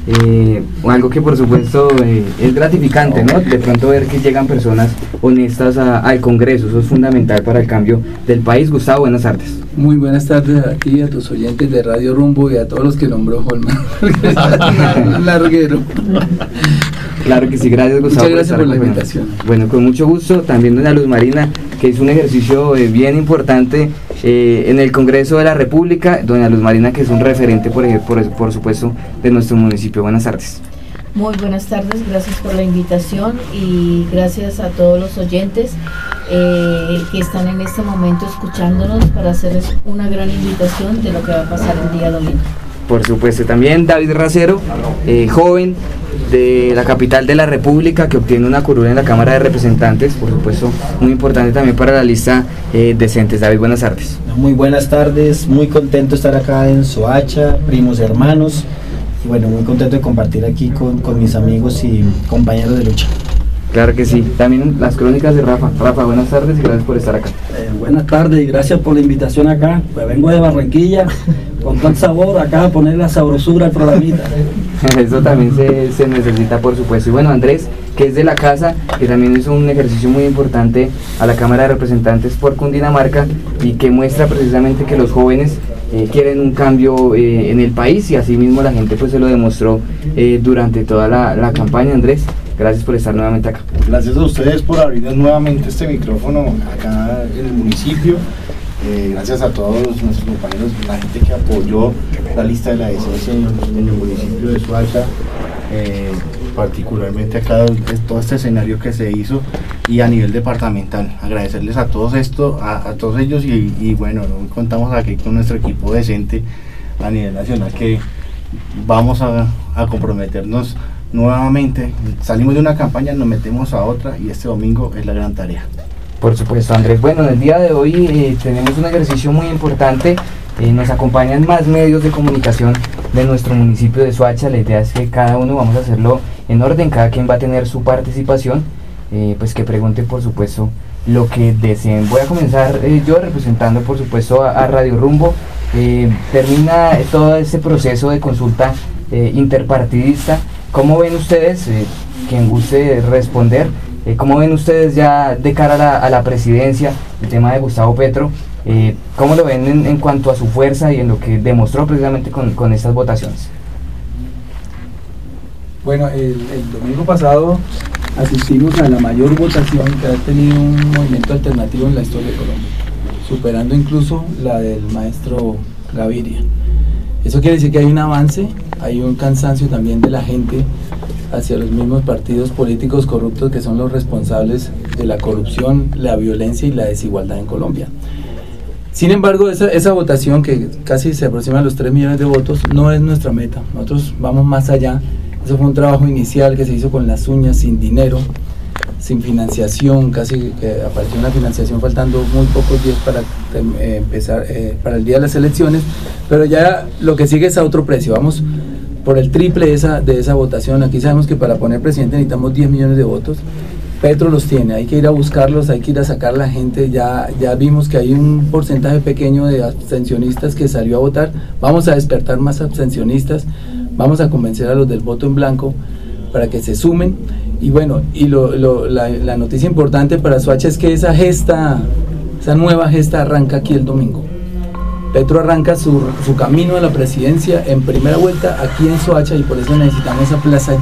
algo que por supuesto es gratificante, ¿no? De pronto ver que llegan personas honestas al Congreso, eso es fundamental para el cambio del país. Gustavo, buenas tardes. Muy buenas tardes a ti, a tus oyentes de Radio Rumbo y a todos los que nombró Holman. Larguero. Claro que sí, gracias Gustavo. Muchas gracias por la invitación. Bueno, con mucho gusto, también doña Luz Marina, que es un ejercicio bien importante en el Congreso de la República. Doña Luz Marina, que es un referente, por supuesto, de nuestro municipio. Buenas tardes. Muy buenas tardes, gracias por la invitación y gracias a todos los oyentes que están en este momento escuchándonos para hacerles una gran invitación de lo que va a pasar el día domingo. Por supuesto, también David Racero, joven de la capital de la República, que obtiene una curul en la Cámara de Representantes, por supuesto, muy importante también para la lista decentes. David, buenas tardes. Muy buenas tardes, muy contento de estar acá en Soacha, primos hermanos, y bueno, muy contento de compartir aquí con mis amigos y compañeros de lucha. Claro que sí, también las crónicas de Rafa. Rafa, buenas tardes y gracias por estar acá. Buenas tardes y gracias por la invitación acá. Pues vengo de Barranquilla con todo el sabor acá a poner la sabrosura al programita. Eso también se necesita, por supuesto. Y bueno, Andrés, que es de la casa, que también hizo un ejercicio muy importante a la Cámara de Representantes por Cundinamarca y que muestra precisamente que los jóvenes quieren un cambio en el país, y así mismo la gente pues se lo demostró durante toda la campaña. Andrés, gracias por estar nuevamente acá. Gracias a ustedes por abrirnos nuevamente este micrófono acá en el municipio. Gracias a todos nuestros compañeros, la gente que apoyó la lista de la SS en el municipio de Soacha, particularmente acá todo este escenario que se hizo, y a nivel departamental. Agradecerles a todos a todos ellos y bueno, contamos aquí con nuestro equipo decente a nivel nacional, que vamos a comprometernos nuevamente. Salimos de una campaña, nos metemos a otra, y este domingo es la gran tarea. Por supuesto, Andrés. Bueno, en el día de hoy tenemos un ejercicio muy importante. Nos acompañan más medios de comunicación de nuestro municipio de Soacha. La idea es que cada uno vamos a hacerlo en orden, cada quien va a tener su participación, pues que pregunte por supuesto lo que deseen. Voy a comenzar yo representando por supuesto a Radio Rumbo. Termina todo este proceso de consulta interpartidista. ¿Cómo ven ustedes, quien guste responder, cómo ven ustedes ya de cara a la presidencia el tema de Gustavo Petro? ¿Cómo lo ven en cuanto a su fuerza y en lo que demostró precisamente con estas votaciones? Bueno, el domingo pasado asistimos a la mayor votación que ha tenido un movimiento alternativo en la historia de Colombia, superando incluso la del maestro Gaviria. Eso quiere decir que hay un avance, hay un cansancio también de la gente hacia los mismos partidos políticos corruptos, que son los responsables de la corrupción, la violencia y la desigualdad en Colombia. Sin embargo, esa votación, que casi se aproxima a los 3 millones de votos, no es nuestra meta. Nosotros vamos más allá. Eso fue un trabajo inicial que se hizo con las uñas, sin dinero, sin financiación, casi que apareció una financiación faltando muy pocos días para empezar, para el día de las elecciones, pero ya lo que sigue es a otro precio. Vamos por el triple de esa votación. Aquí sabemos que para poner presidente necesitamos 10 millones de votos. Petro los tiene, hay que ir a buscarlos, hay que ir a sacar a la gente. Ya vimos que hay un porcentaje pequeño de abstencionistas que salió a votar. Vamos a despertar más abstencionistas, vamos a convencer a los del voto en blanco para que se sumen. Y bueno, y la noticia importante para Soacha es que esa nueva gesta arranca aquí el domingo. Petro arranca su camino a la presidencia en primera vuelta aquí en Soacha, y por eso necesitamos esa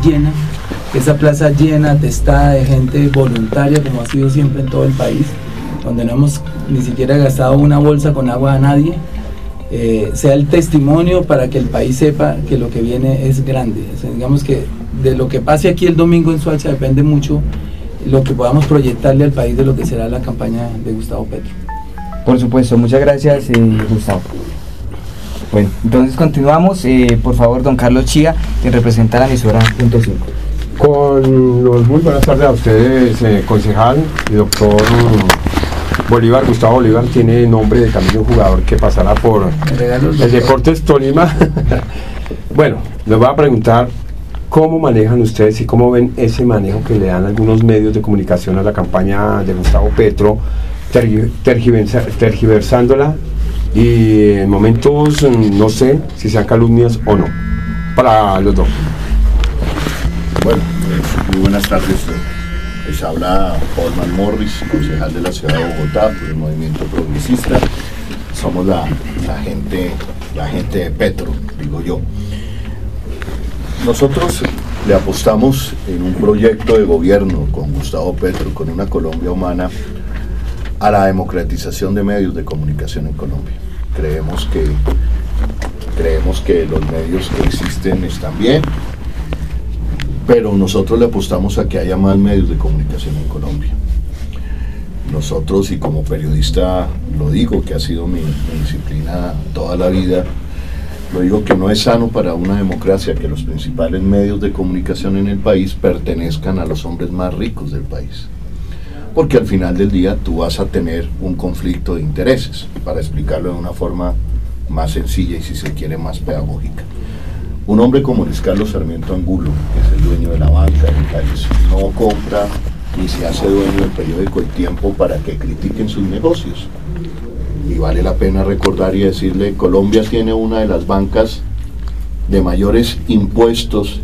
plaza llena, atestada de gente voluntaria, como ha sido siempre en todo el país, donde no hemos ni siquiera gastado una bolsa con agua a nadie. Sea el testimonio para que el país sepa que lo que viene es grande. O sea, digamos que de lo que pase aquí el domingo en Soacha depende mucho lo que podamos proyectarle al país de lo que será la campaña de Gustavo Petro. Por supuesto, muchas gracias, Gustavo. Bueno, entonces continuamos. Por favor, don Carlos Chía, quien representa la emisora Punto 5. Con los muy buenas tardes a ustedes, concejal y doctor Bolívar. Gustavo Bolívar tiene nombre de también un jugador que pasará por el Deportes Tolima. Bueno, les voy a preguntar cómo manejan ustedes y cómo ven ese manejo que le dan algunos medios de comunicación a la campaña de Gustavo Petro, tergiversándola, y en momentos no sé si sean calumnias o no, para los dos. Bueno, muy buenas tardes. Les habla Holman Morris, concejal de la ciudad de Bogotá por el movimiento progresista. Somos la gente de Petro, digo yo. Nosotros le apostamos en un proyecto de gobierno con Gustavo Petro, con una Colombia humana, a la democratización de medios de comunicación en Colombia. Creemos que los medios que existen están bien, pero nosotros le apostamos a que haya más medios de comunicación en Colombia. Nosotros, y como periodista lo digo, que ha sido mi disciplina toda la vida, lo digo que no es sano para una democracia que los principales medios de comunicación en el país pertenezcan a los hombres más ricos del país. Porque al final del día tú vas a tener un conflicto de intereses, para explicarlo de una forma más sencilla y, si se quiere, más pedagógica. Un hombre como Luis Carlos Sarmiento Angulo, que es el dueño de la banca del país, no compra ni se hace dueño del periódico El Tiempo para que critiquen sus negocios. Y vale la pena recordar y decirle, Colombia tiene una de las bancas de mayores impuestos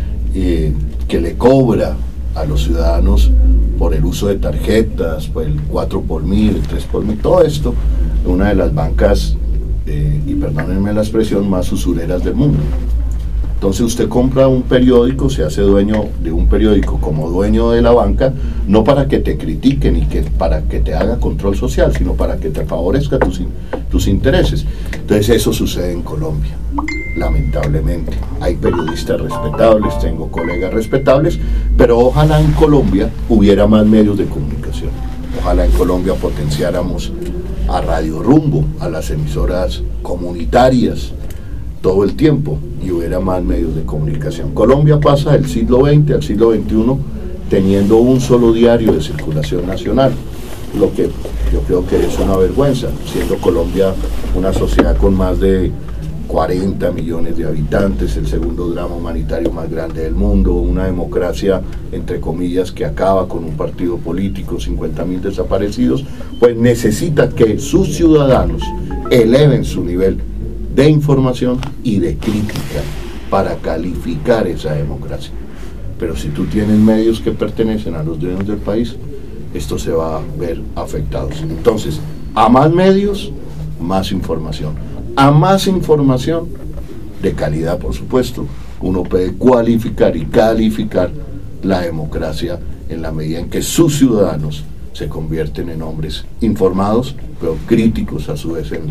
que le cobra a los ciudadanos por el uso de tarjetas, por el 4 por 1000, el 3 por 1000, todo esto, una de las bancas, y perdónenme la expresión, más usureras del mundo. Entonces usted compra un periódico, se hace dueño de un periódico como dueño de la banca, no para que te critiquen y para que te haga control social, sino para que te favorezca tus intereses. Entonces eso sucede en Colombia, lamentablemente. Hay periodistas respetables, tengo colegas respetables, pero ojalá en Colombia hubiera más medios de comunicación. Ojalá en Colombia potenciáramos a Radio Rumbo, a las emisoras comunitarias, todo el tiempo, y hubiera más medios de comunicación. Colombia pasa del siglo XX al siglo XXI teniendo un solo diario de circulación nacional, lo que yo creo que es una vergüenza, siendo Colombia una sociedad con más de 40 millones de habitantes, el segundo drama humanitario más grande del mundo, una democracia, entre comillas, que acaba con un partido político, 50.000 desaparecidos, pues necesita que sus ciudadanos eleven su nivel de información y de crítica para calificar esa democracia. Pero si tú tienes medios que pertenecen a los dueños del país, esto se va a ver afectado. Entonces, a más medios, más información. A más información, de calidad por supuesto, uno puede cualificar y calificar la democracia en la medida en que sus ciudadanos se convierten en hombres informados, pero críticos a su vez en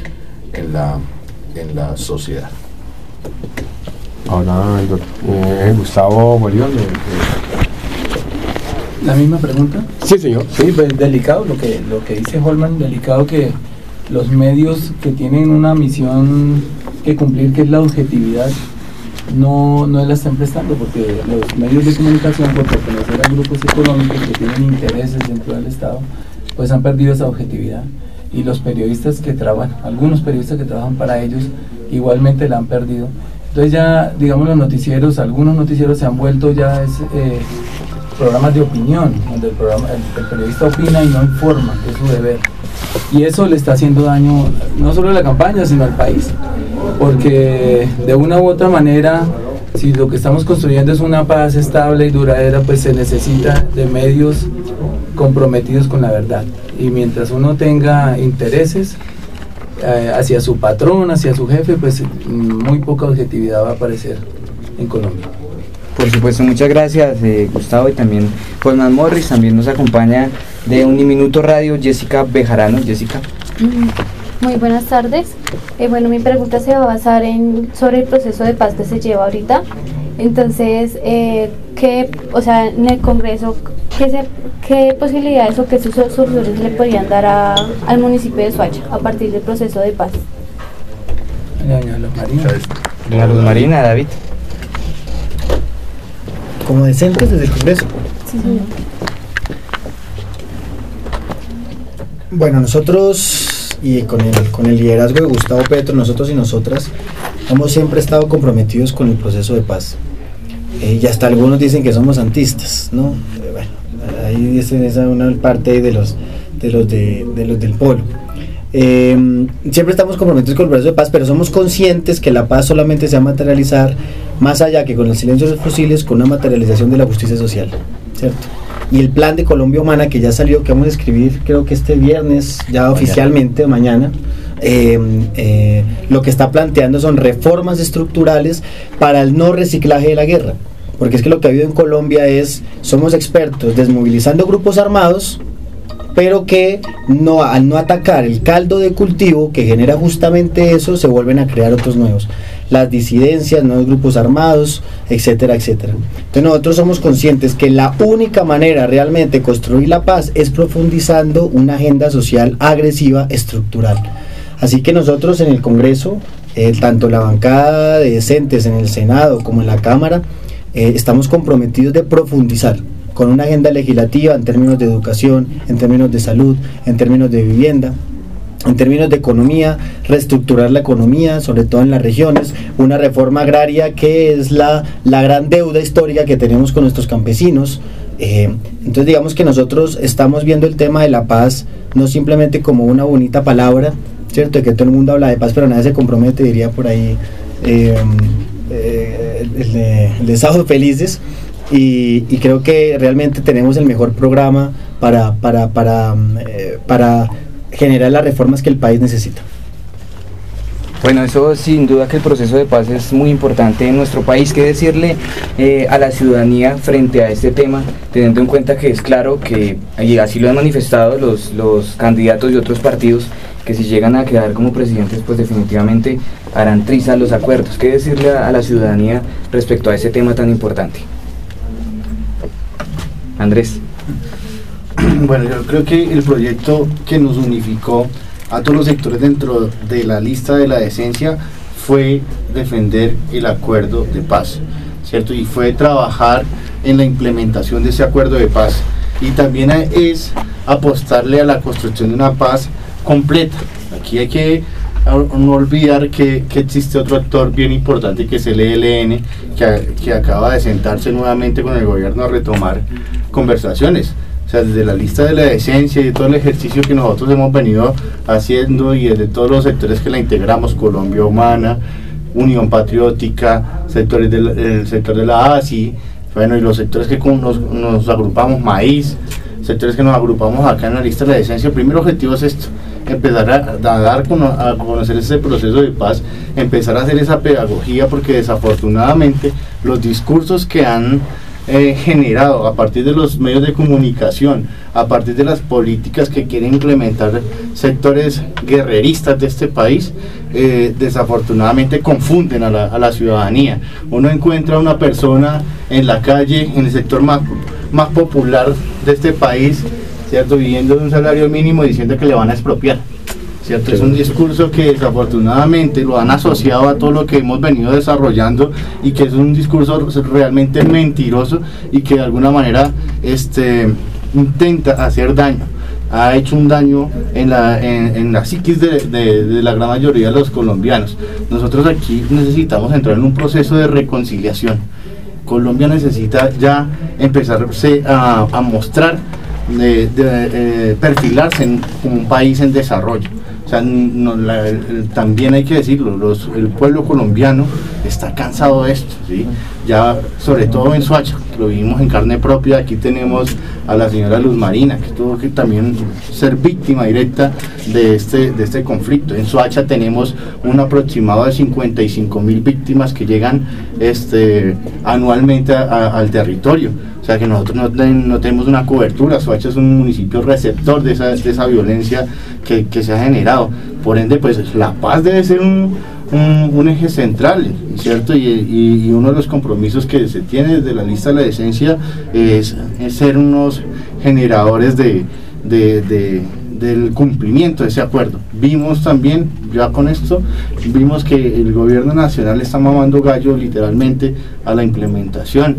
la sociedad. Ahora Gustavo Bolívar. ¿La misma pregunta? Sí, señor. Sí, pues delicado lo que dice Holman, delicado que los medios que tienen una misión que cumplir, que es la objetividad, no la están prestando, porque los medios de comunicación, por pertenecer a grupos económicos que tienen intereses dentro del Estado, pues han perdido esa objetividad. Y los periodistas que trabajan, algunos periodistas que trabajan para ellos, igualmente la han perdido. Entonces ya, digamos, algunos noticieros se han vuelto ya programas de opinión, donde el periodista opina y no informa, que es su deber. Y eso le está haciendo daño no solo a la campaña, sino al país, porque de una u otra manera, si lo que estamos construyendo es una paz estable y duradera, pues se necesita de medios comprometidos con la verdad. Y mientras uno tenga intereses hacia su patrón, hacia su jefe, pues muy poca objetividad va a aparecer en Colombia. Por supuesto, muchas gracias Gustavo, y también Holman Morris. También nos acompaña de Uniminuto Radio Jessica Bejarano. Jessica. Muy buenas tardes. Bueno, mi pregunta se va a basar sobre el proceso de paz que se lleva ahorita. Entonces, en el Congreso, ¿qué posibilidades o qué soluciones le podrían dar al municipio de Soacha a partir del proceso de paz? Doña Luz Marina, David. Como decentes desde el Congreso. Sí, señor. Bueno, nosotros, y con el liderazgo de Gustavo Petro, nosotros y nosotras, hemos siempre estado comprometidos con el proceso de paz. Y hasta algunos dicen que somos santistas, ¿no? Bueno, ahí dicen esa una parte de los del polo. Siempre estamos comprometidos con el proceso de paz, pero somos conscientes que la paz solamente se va a materializar más allá que con el silencio de los fusiles, con una materialización de la justicia social, ¿cierto? Y el plan de Colombia Humana que ya salió, que vamos a escribir creo que este viernes, ya oficialmente mañana, lo que está planteando son reformas estructurales para el no reciclaje de la guerra, porque es que lo que ha habido en Colombia somos expertos desmovilizando grupos armados, pero que al no atacar el caldo de cultivo que genera justamente eso, se vuelven a crear otros nuevos, las disidencias, nuevos grupos armados, etcétera, etcétera. Entonces nosotros somos conscientes que la única manera realmente de construir la paz es profundizando una agenda social agresiva estructural. Así que nosotros en el Congreso, tanto la bancada de decentes en el Senado como en la Cámara, estamos comprometidos de profundizar con una agenda legislativa en términos de educación, en términos de salud, en términos de vivienda, en términos de economía, reestructurar la economía, sobre todo en las regiones, una reforma agraria que es la gran deuda histórica que tenemos con nuestros campesinos. Entonces digamos que nosotros estamos viendo el tema de la paz no simplemente como una bonita palabra, ¿cierto? De que todo el mundo habla de paz pero nadie se compromete, diría por ahí el de Sábados Felices. Y creo que realmente tenemos el mejor programa para generar las reformas que el país necesita. Bueno, eso sin duda que el proceso de paz es muy importante en nuestro país. ¿Qué decirle a la ciudadanía frente a este tema, teniendo en cuenta que es claro que, y así lo han manifestado los candidatos de otros partidos, que si llegan a quedar como presidentes, pues definitivamente harán trizas los acuerdos? ¿Qué decirle a la ciudadanía respecto a ese tema tan importante? Andrés. Bueno, yo creo que el proyecto que nos unificó a todos los sectores dentro de la lista de la decencia fue defender el acuerdo de paz, ¿cierto? Y fue trabajar en la implementación de ese acuerdo de paz, y también es apostarle a la construcción de una paz completa. Aquí hay que no olvidar que existe otro actor bien importante, que es el ELN, que acaba de sentarse nuevamente con el gobierno a retomar conversaciones. O sea, desde la lista de la decencia y de todo el ejercicio que nosotros hemos venido haciendo, y desde todos los sectores que la integramos, Colombia Humana, Unión Patriótica, el sector de la ASI, bueno, y los sectores que nos agrupamos, Maíz, sectores que nos agrupamos acá en la lista de la decencia. El primer objetivo es esto: empezar a conocer ese proceso de paz, empezar a hacer esa pedagogía, porque desafortunadamente los discursos que han generado a partir de los medios de comunicación, a partir de las políticas que quieren implementar sectores guerreristas de este país, desafortunadamente confunden a la ciudadanía. Uno encuentra a una persona en la calle, en el sector más popular de este país, ¿cierto?, viviendo de un salario mínimo, diciendo que le van a expropiar, ¿cierto? Es un discurso que desafortunadamente lo han asociado a todo lo que hemos venido desarrollando, y que es un discurso realmente mentiroso, y que de alguna manera intenta hacer daño. Ha hecho un daño en la psiquis de la gran mayoría de los colombianos. Nosotros aquí necesitamos entrar en un proceso de reconciliación. Colombia necesita ya empezarse a mostrar, perfilarse como un país en desarrollo. O sea, también hay que decirlo, el pueblo colombiano está cansado de esto, ¿sí? Ya, sobre todo en Soacha, lo vivimos en carne propia. Aquí tenemos a la señora Luz Marina, que tuvo que también ser víctima directa de este conflicto. En Soacha tenemos un aproximado de 55.000 víctimas que llegan anualmente al territorio. O sea, que nosotros no tenemos una cobertura. Soacha es un municipio receptor de esa violencia que se ha generado. Por ende, pues la paz debe ser un eje central, ¿cierto? Y uno de los compromisos que se tiene desde la lista de la decencia es ser unos generadores del cumplimiento de ese acuerdo. Vimos también, ya con esto, vimos que el gobierno nacional está mamando gallo literalmente a la implementación.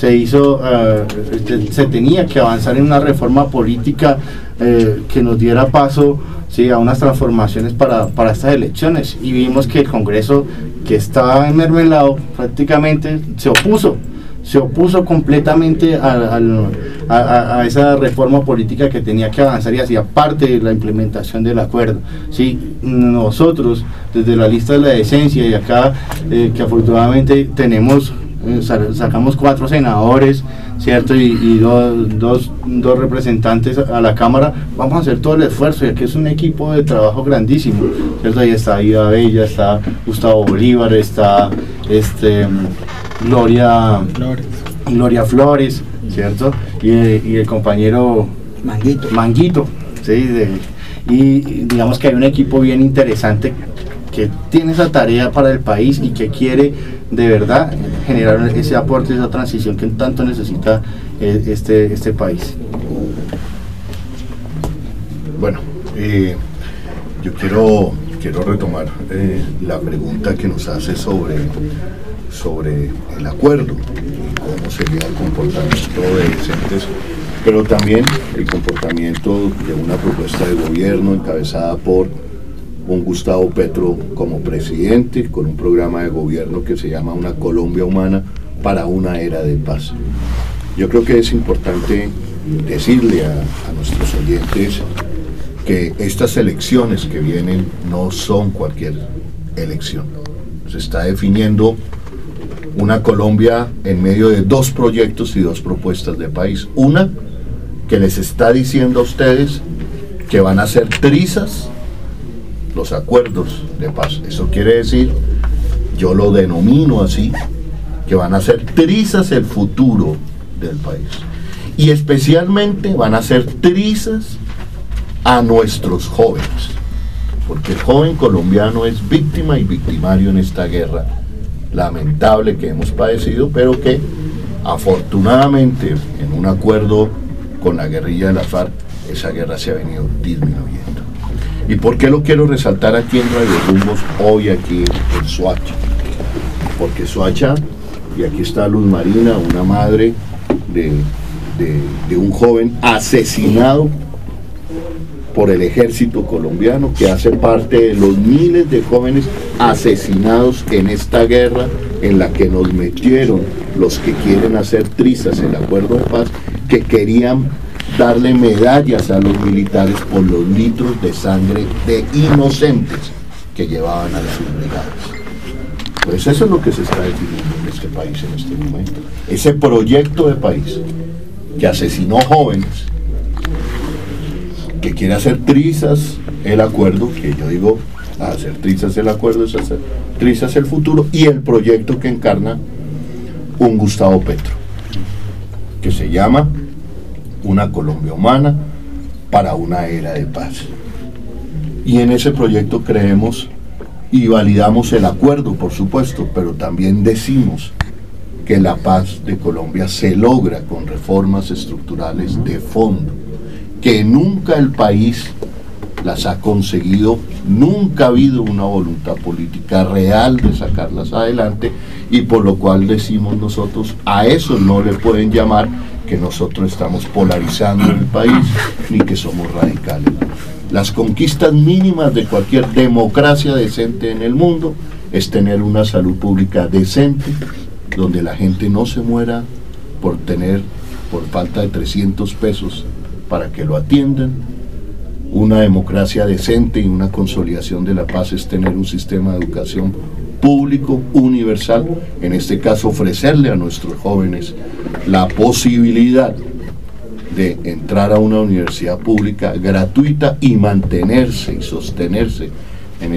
Se tenía que avanzar en una reforma política que nos diera paso, sí, a unas transformaciones para estas elecciones, y vimos que el Congreso, que estaba enmermelado, prácticamente se opuso completamente a esa reforma política que tenía que avanzar y hacía parte de la implementación del acuerdo. ¿Sí? Nosotros, desde la lista de la decencia y acá, que afortunadamente tenemos, sacamos 4 senadores, ¿cierto? Y dos representantes a la Cámara, vamos a hacer todo el esfuerzo, ya que es un equipo de trabajo grandísimo, ¿cierto? Ahí está Ida Bella, está Gustavo Bolívar, está Gloria Flores, ¿cierto? Y el compañero Manguito, ¿sí? Y digamos que hay un equipo bien interesante que tiene esa tarea para el país y que quiere de verdad generar ese aporte, esa transición que tanto necesita este país. Bueno, yo quiero retomar la pregunta que nos hace sobre el acuerdo y cómo sería el comportamiento de Decentes, pero también el comportamiento de una propuesta de gobierno encabezada por un Gustavo Petro como presidente, con un programa de gobierno que se llama Una Colombia Humana para una era de paz. Yo creo que es importante decirle a nuestros oyentes que estas elecciones que vienen no son cualquier elección. Se está definiendo una Colombia en medio de 2 proyectos y 2 propuestas de país. Una que les está diciendo a ustedes que van a hacer trizas los acuerdos de paz. Eso quiere decir, yo lo denomino así, que van a hacer trizas el futuro del país. Y especialmente van a hacer trizas a nuestros jóvenes, porque el joven colombiano es víctima y victimario en esta guerra lamentable que hemos padecido, pero que afortunadamente en un acuerdo con la guerrilla de la FARC, esa guerra se ha venido disminuyendo. ¿Y por qué lo quiero resaltar aquí en Radio Rumbos hoy aquí en Soacha? Porque Soacha, y aquí está Luz Marina, una madre de un joven asesinado por el ejército colombiano, que hace parte de los miles de jóvenes asesinados en esta guerra en la que nos metieron los que quieren hacer trizas el acuerdo de paz, que querían darle medallas a los militares por los litros de sangre de inocentes que llevaban a sus brigadas. Pues eso es lo que se está definiendo en este país en este momento. Ese proyecto de país que asesinó jóvenes, que quiere hacer trizas el acuerdo, que yo digo, hacer trizas el acuerdo es hacer trizas el futuro, y el proyecto que encarna un Gustavo Petro, que se llama Una Colombia Humana para una era de paz. Y en ese proyecto creemos y validamos el acuerdo, por supuesto, pero también decimos que la paz de Colombia se logra con reformas estructurales de fondo, que nunca el país las ha conseguido, nunca ha habido una voluntad política real de sacarlas adelante, y por lo cual decimos nosotros, a eso no le pueden llamar que nosotros estamos polarizando el país, ni que somos radicales. Las conquistas mínimas de cualquier democracia decente en el mundo es tener una salud pública decente, donde la gente no se muera por falta de 300 pesos para que lo atiendan. Una democracia decente y una consolidación de la paz es tener un sistema de educación público, universal, en este caso ofrecerle a nuestros jóvenes la posibilidad de entrar a una universidad pública gratuita y mantenerse y sostenerse en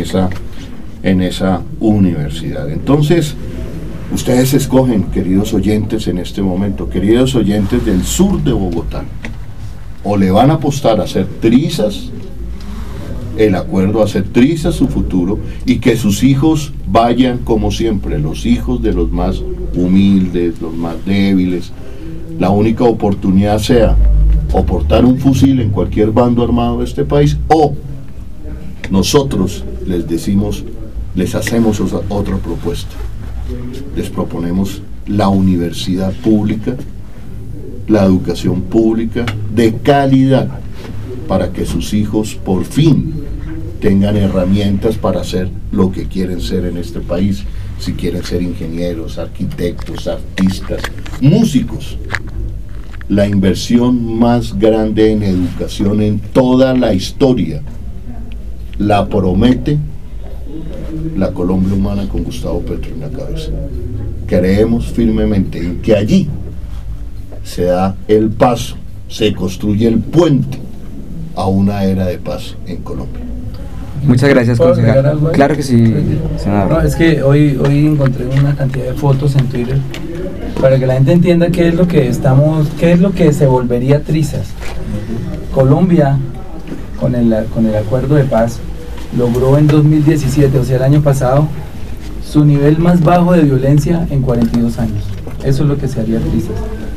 esa universidad. Entonces, ustedes escogen, queridos oyentes, en este momento, queridos oyentes del sur de Bogotá, o le van a apostar a hacer trizas el acuerdo, a hacer trizas su futuro, y que sus hijos vayan como siempre, los hijos de los más humildes, los más débiles. La única oportunidad sea o portar un fusil en cualquier bando armado de este país, o nosotros les decimos, les hacemos otra propuesta. Les proponemos la universidad pública, la educación pública de calidad, para que sus hijos por fin tengan herramientas para hacer lo que quieren ser en este país. Si quieren ser ingenieros, arquitectos, artistas, músicos, la inversión más grande en educación en toda la historia la promete la Colombia Humana con Gustavo Petro en la cabeza. Creemos firmemente en que allí se da el paso, se construye el puente a una era de paz en Colombia. Muchas gracias, ¿Puedo agregar concejal. algo ahí? Claro que sí, senador. No, es que hoy encontré una cantidad de fotos en Twitter para que la gente entienda qué es lo que se volvería trizas. Colombia, con el acuerdo de paz, logró en 2017, o sea el año pasado, su nivel más bajo de violencia en 42 años. Eso es lo que se haría trizas.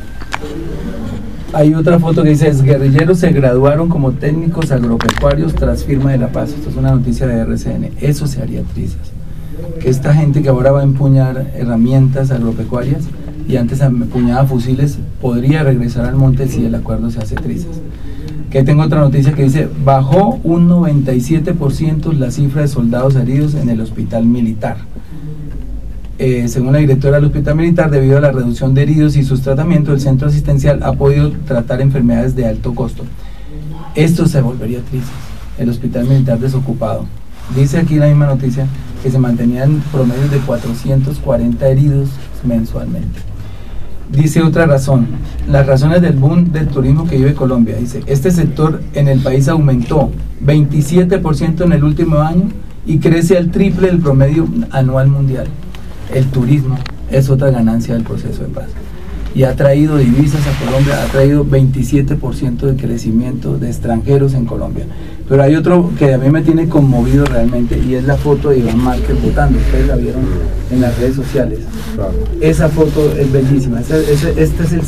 Hay otra foto que dice: guerrilleros se graduaron como técnicos agropecuarios tras firma de la paz. Esto es una noticia de RCN. Eso se haría trizas. Que esta gente que ahora va a empuñar herramientas agropecuarias y antes empuñaba fusiles, podría regresar al monte si el acuerdo se hace trizas. Que tengo otra noticia que dice: bajó un 97% la cifra de soldados heridos en el hospital militar. Según la directora del hospital militar, debido a la reducción de heridos y sus tratamientos, el centro asistencial ha podido tratar enfermedades de alto costo. Esto se volvería trizas, el hospital militar desocupado. Dice aquí la misma noticia que se mantenían promedios de 440 heridos mensualmente. Dice otra razón: las razones del boom del turismo que vive Colombia. Dice: este sector en el país aumentó 27% en el último año y crece al triple del promedio anual mundial. El turismo es otra ganancia del proceso de paz y ha traído divisas a Colombia, ha traído 27% de crecimiento de extranjeros en Colombia. Pero hay otro que a mí me tiene conmovido realmente, y es la foto de Iván Márquez votando. Ustedes la vieron en las redes sociales. Claro. Esa foto es bellísima. Este es el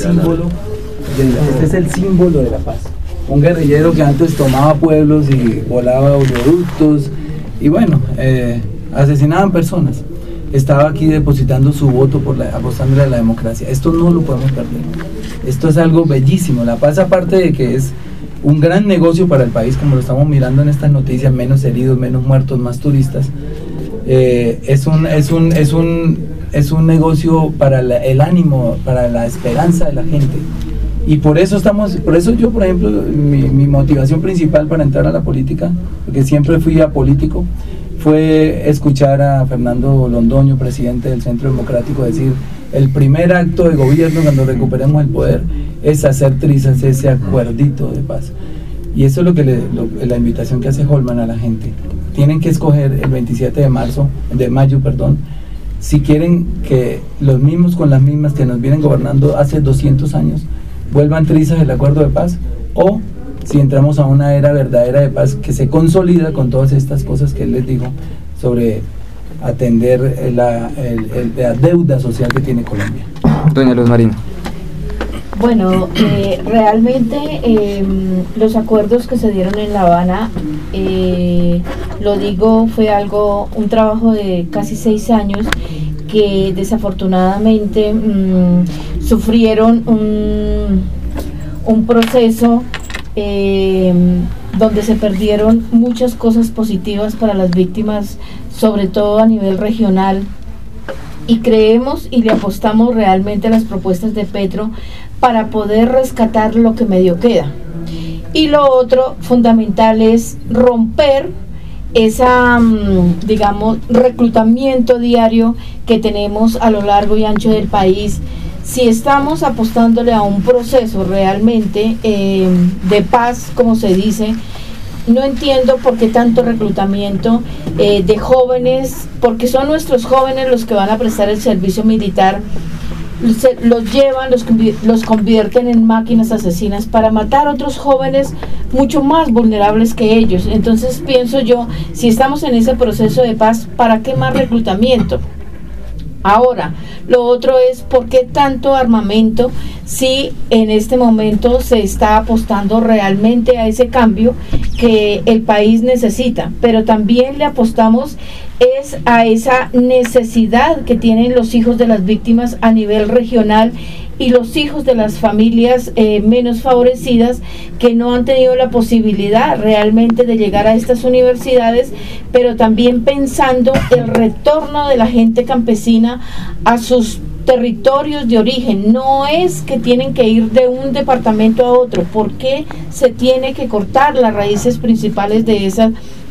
símbolo de la paz. Un guerrillero que antes tomaba pueblos y volaba oleoductos y bueno, asesinaban personas. Estaba aquí depositando su voto apostándole a la democracia. Esto no lo podemos perder. Esto es algo bellísimo. La paz, aparte de que es un gran negocio para el país, como lo estamos mirando en estas noticias: menos heridos, menos muertos, más turistas. Es un negocio para el ánimo, para la esperanza de la gente. Y por eso yo, por ejemplo, mi motivación principal para entrar a la política, porque siempre fui apolítico, fue escuchar a Fernando Londoño, presidente del Centro Democrático, decir: el primer acto de gobierno cuando recuperemos el poder es hacer trizas ese acuerdito de paz. Y eso es la invitación que hace Holman a la gente. Tienen que escoger el 27 de mayo, si quieren que los mismos con las mismas que nos vienen gobernando hace 200 años vuelvan trizas el acuerdo de paz, o si entramos a una era verdadera de paz que se consolida con todas estas cosas que él les dijo sobre atender la deuda social que tiene Colombia. Doña Luz Marina. Bueno, realmente los acuerdos que se dieron en La Habana, lo digo, fue un trabajo de casi 6 años que desafortunadamente sufrieron un proceso donde se perdieron muchas cosas positivas para las víctimas, sobre todo a nivel regional, y creemos y le apostamos realmente a las propuestas de Petro para poder rescatar lo que medio queda. Y lo otro fundamental es romper esa, digamos, reclutamiento diario que tenemos a lo largo y ancho del país. Si estamos apostándole a un proceso realmente de paz, como se dice, no entiendo por qué tanto reclutamiento de jóvenes, porque son nuestros jóvenes los que van a prestar el servicio militar. Los llevan, los convierten en máquinas asesinas para matar a otros jóvenes mucho más vulnerables que ellos. Entonces pienso yo, si estamos en ese proceso de paz, ¿para qué más reclutamiento? Ahora, lo otro es ¿por qué tanto armamento si en este momento se está apostando realmente a ese cambio que el país necesita? Pero también le apostamos es a esa necesidad que tienen los hijos de las víctimas a nivel regional y los hijos de las familias menos favorecidas que no han tenido la posibilidad realmente de llegar a estas universidades, pero también pensando el retorno de la gente campesina a sus territorios de origen, no es que tienen que ir de un departamento a otro. ¿Por qué se tiene que cortar las raíces principales de esas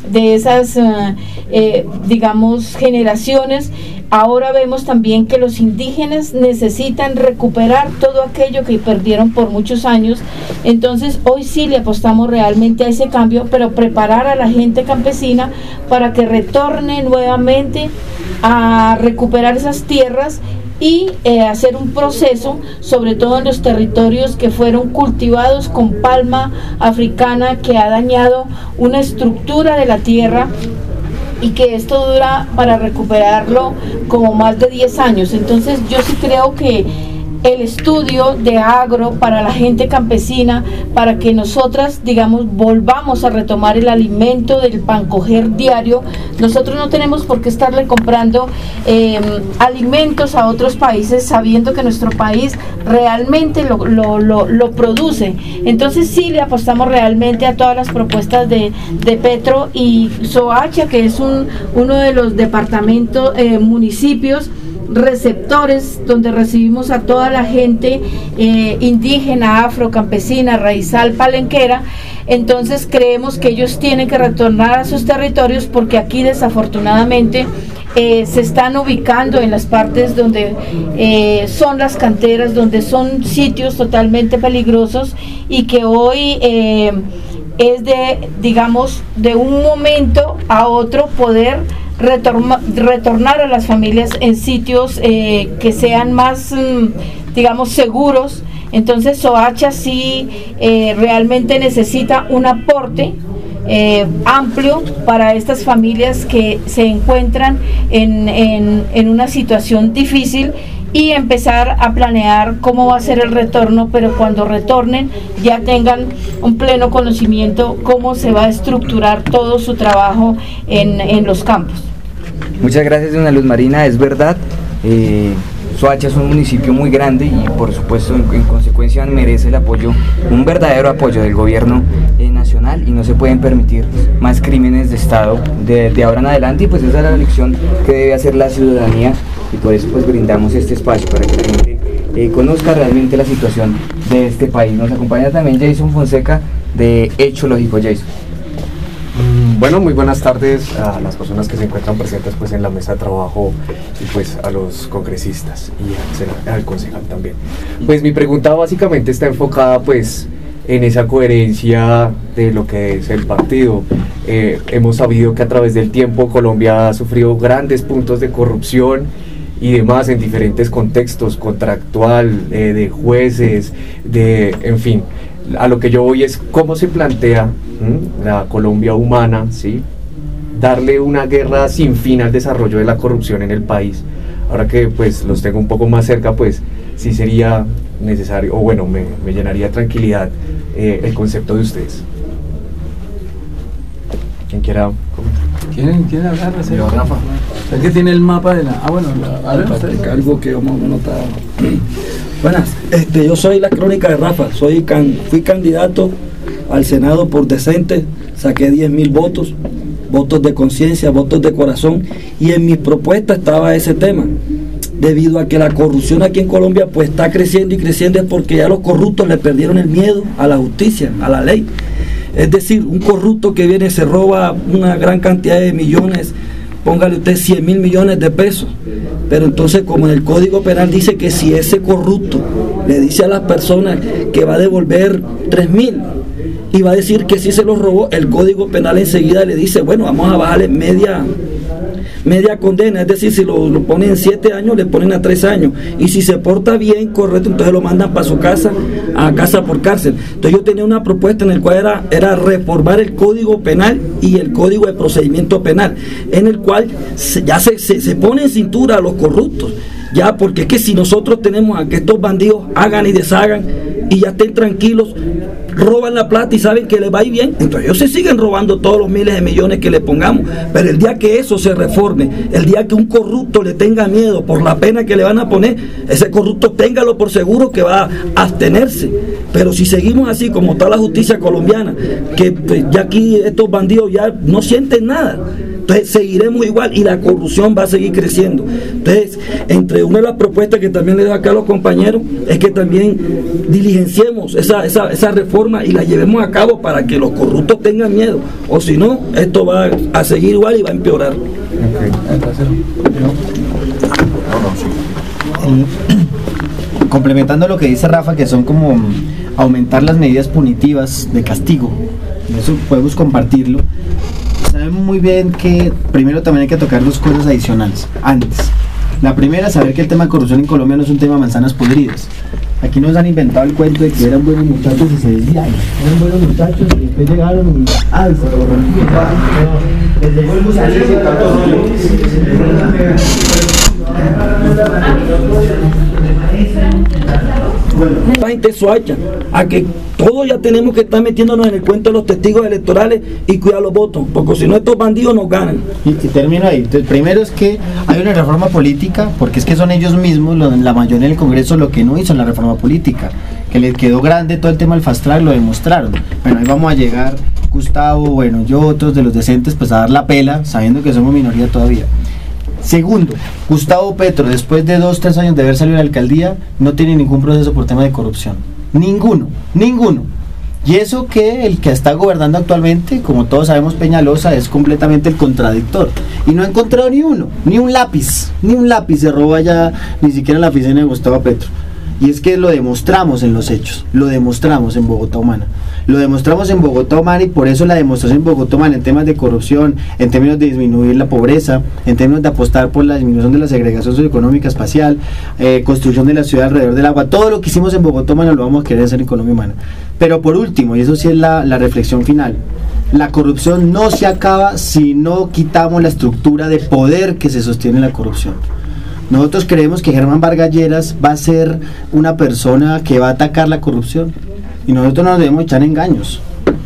digamos, generaciones? Ahora vemos también que los indígenas necesitan recuperar todo aquello que perdieron por muchos años. Entonces hoy sí le apostamos realmente a ese cambio, pero preparar a la gente campesina para que retorne nuevamente a recuperar esas tierras y hacer un proceso, sobre todo en los territorios que fueron cultivados con palma africana, que ha dañado una estructura de la tierra, y que esto dura para recuperarlo como más de 10 años. Entonces yo sí creo que el estudio de agro para la gente campesina, para que nosotras, digamos, volvamos a retomar el alimento del pan coger diario. Nosotros no tenemos por qué estarle comprando alimentos a otros países, sabiendo que nuestro país realmente lo produce. Entonces sí le apostamos realmente a todas las propuestas de Petro y Soacha, que es uno de los departamentos, municipios receptores, donde recibimos a toda la gente indígena, afro, campesina, raizal, palenquera. Entonces creemos que ellos tienen que retornar a sus territorios, porque aquí desafortunadamente se están ubicando en las partes donde son las canteras, donde son sitios totalmente peligrosos, y que hoy es digamos, de un momento a otro poder retornar a las familias en sitios que sean más, digamos, seguros. Entonces Soacha sí realmente necesita un aporte amplio para estas familias que se encuentran en una situación difícil, y empezar a planear cómo va a ser el retorno, pero cuando retornen ya tengan un pleno conocimiento cómo se va a estructurar todo su trabajo en los campos. Muchas gracias, doña Luz Marina. Es verdad, Soacha es un municipio muy grande y por supuesto en consecuencia merece el apoyo, un verdadero apoyo del gobierno nacional, y no se pueden permitir más crímenes de Estado de ahora en adelante, y pues esa es la lección que debe hacer la ciudadanía, y por eso pues brindamos este espacio para que la gente conozca realmente la situación de este país. Nos acompaña también Jason Fonseca de Hecho Lógico. Jason. Bueno, muy buenas tardes a las personas que se encuentran presentes pues en la mesa de trabajo, y pues a los congresistas y al concejal también. Pues mi pregunta básicamente está enfocada pues en esa coherencia de lo que es el partido. Hemos sabido que a través del tiempo Colombia ha sufrido grandes puntos de corrupción y demás en diferentes contextos, contractual, de jueces, en fin. A lo que yo voy es cómo se plantea la Colombia humana, ¿sí?, darle una guerra sin fin al desarrollo de la corrupción en el país. Ahora que pues los tengo un poco más cerca, pues sí sería necesario, o bueno, me llenaría de tranquilidad el concepto de ustedes. ¿Quién quiera comentar? ¿Quién hablar? Rafa. Es que tiene el mapa de la... Ah, bueno, algo que vamos a notar. Buenas, yo soy la crónica de Rafa, fui candidato al Senado por decente, saqué 10.000 votos de conciencia, votos de corazón, y en mi propuesta estaba ese tema. Debido a que la corrupción aquí en Colombia pues está creciendo y creciendo, es porque ya los corruptos le perdieron el miedo a la justicia, a la ley. Es decir, un corrupto que viene, se roba una gran cantidad de millones, póngale usted 100.000 millones de pesos, pero entonces como en el Código Penal dice que si ese corrupto le dice a las personas que va a devolver 3.000 y va a decir que sí se los robó, el Código Penal enseguida le dice, bueno, vamos a bajarle media condena, es decir, si lo ponen en 7 años, le ponen a 3 años, y si se porta bien, correcto, entonces lo mandan para su casa, a casa por cárcel. Entonces yo tenía una propuesta en el cual era reformar el Código Penal y el Código de Procedimiento Penal, en el cual ya se pone en cintura a los corruptos, ya, porque es que si nosotros tenemos a que estos bandidos hagan y deshagan, y ya estén tranquilos, roban la plata y saben que les va a ir bien, entonces ellos se siguen robando todos los miles de millones que le pongamos, pero el día que eso se reforme, el día que un corrupto le tenga miedo por la pena que le van a poner, ese corrupto téngalo por seguro que va a abstenerse. Pero si seguimos así como está la justicia colombiana, que pues, ya aquí estos bandidos ya no sienten nada, entonces seguiremos igual y la corrupción va a seguir creciendo. Entonces, entre una de las propuestas que también le doy acá a los compañeros es que también diligenciemos esa reforma y la llevemos a cabo para que los corruptos tengan miedo, o si no, esto va a seguir igual y va a empeorar. Complementando lo que dice Rafa, que son como aumentar las medidas punitivas de castigo, eso podemos compartirlo. Sabemos muy bien que primero también hay que tocar dos cosas adicionales antes. La primera, saber que el tema de corrupción en Colombia no es un tema de manzanas podridas. Aquí nos han inventado el cuento de que eran buenos muchachos y se desviaron. Eran buenos muchachos y después llegaron y se corrompieron. Les llegó el muchacho y tanto La gente Soacha, a que todos ya tenemos que estar metiéndonos en el cuento de los testigos electorales y cuidar los votos, porque si no estos bandidos nos ganan. Y termino ahí. Entonces, primero es que hay una reforma política, porque es que son ellos mismos, la mayoría del Congreso, lo que no hizo en la reforma política, que les quedó grande todo el tema del fast track, lo demostraron. Bueno, ahí vamos a llegar, Gustavo, bueno, yo, otros de los decentes, pues a dar la pela, sabiendo que somos minoría todavía. Segundo, Gustavo Petro, después de 2-3 años de haber salido de la alcaldía, no tiene ningún proceso por tema de corrupción. Ninguno. Y eso que el que está gobernando actualmente, como todos sabemos, Peñalosa, es completamente el contradictor. Y no ha encontrado ni un lápiz se roba ya, ni siquiera la oficina de Gustavo Petro. Y es que lo demostramos en los hechos, lo demostramos en Bogotá Humana. Lo demostramos en Bogotá Humana y por eso la demostración en Bogotá Humana en temas de corrupción, en términos de disminuir la pobreza, en términos de apostar por la disminución de la segregación socioeconómica espacial, construcción de la ciudad alrededor del agua, todo lo que hicimos en Bogotá Humana lo vamos a querer hacer en Colombia Humana. Pero por último, y eso sí es la reflexión final, la corrupción no se acaba si no quitamos la estructura de poder que se sostiene la corrupción. Nosotros creemos que Germán Vargas Lleras va a ser una persona que va a atacar la corrupción y nosotros no nos debemos echar engaños.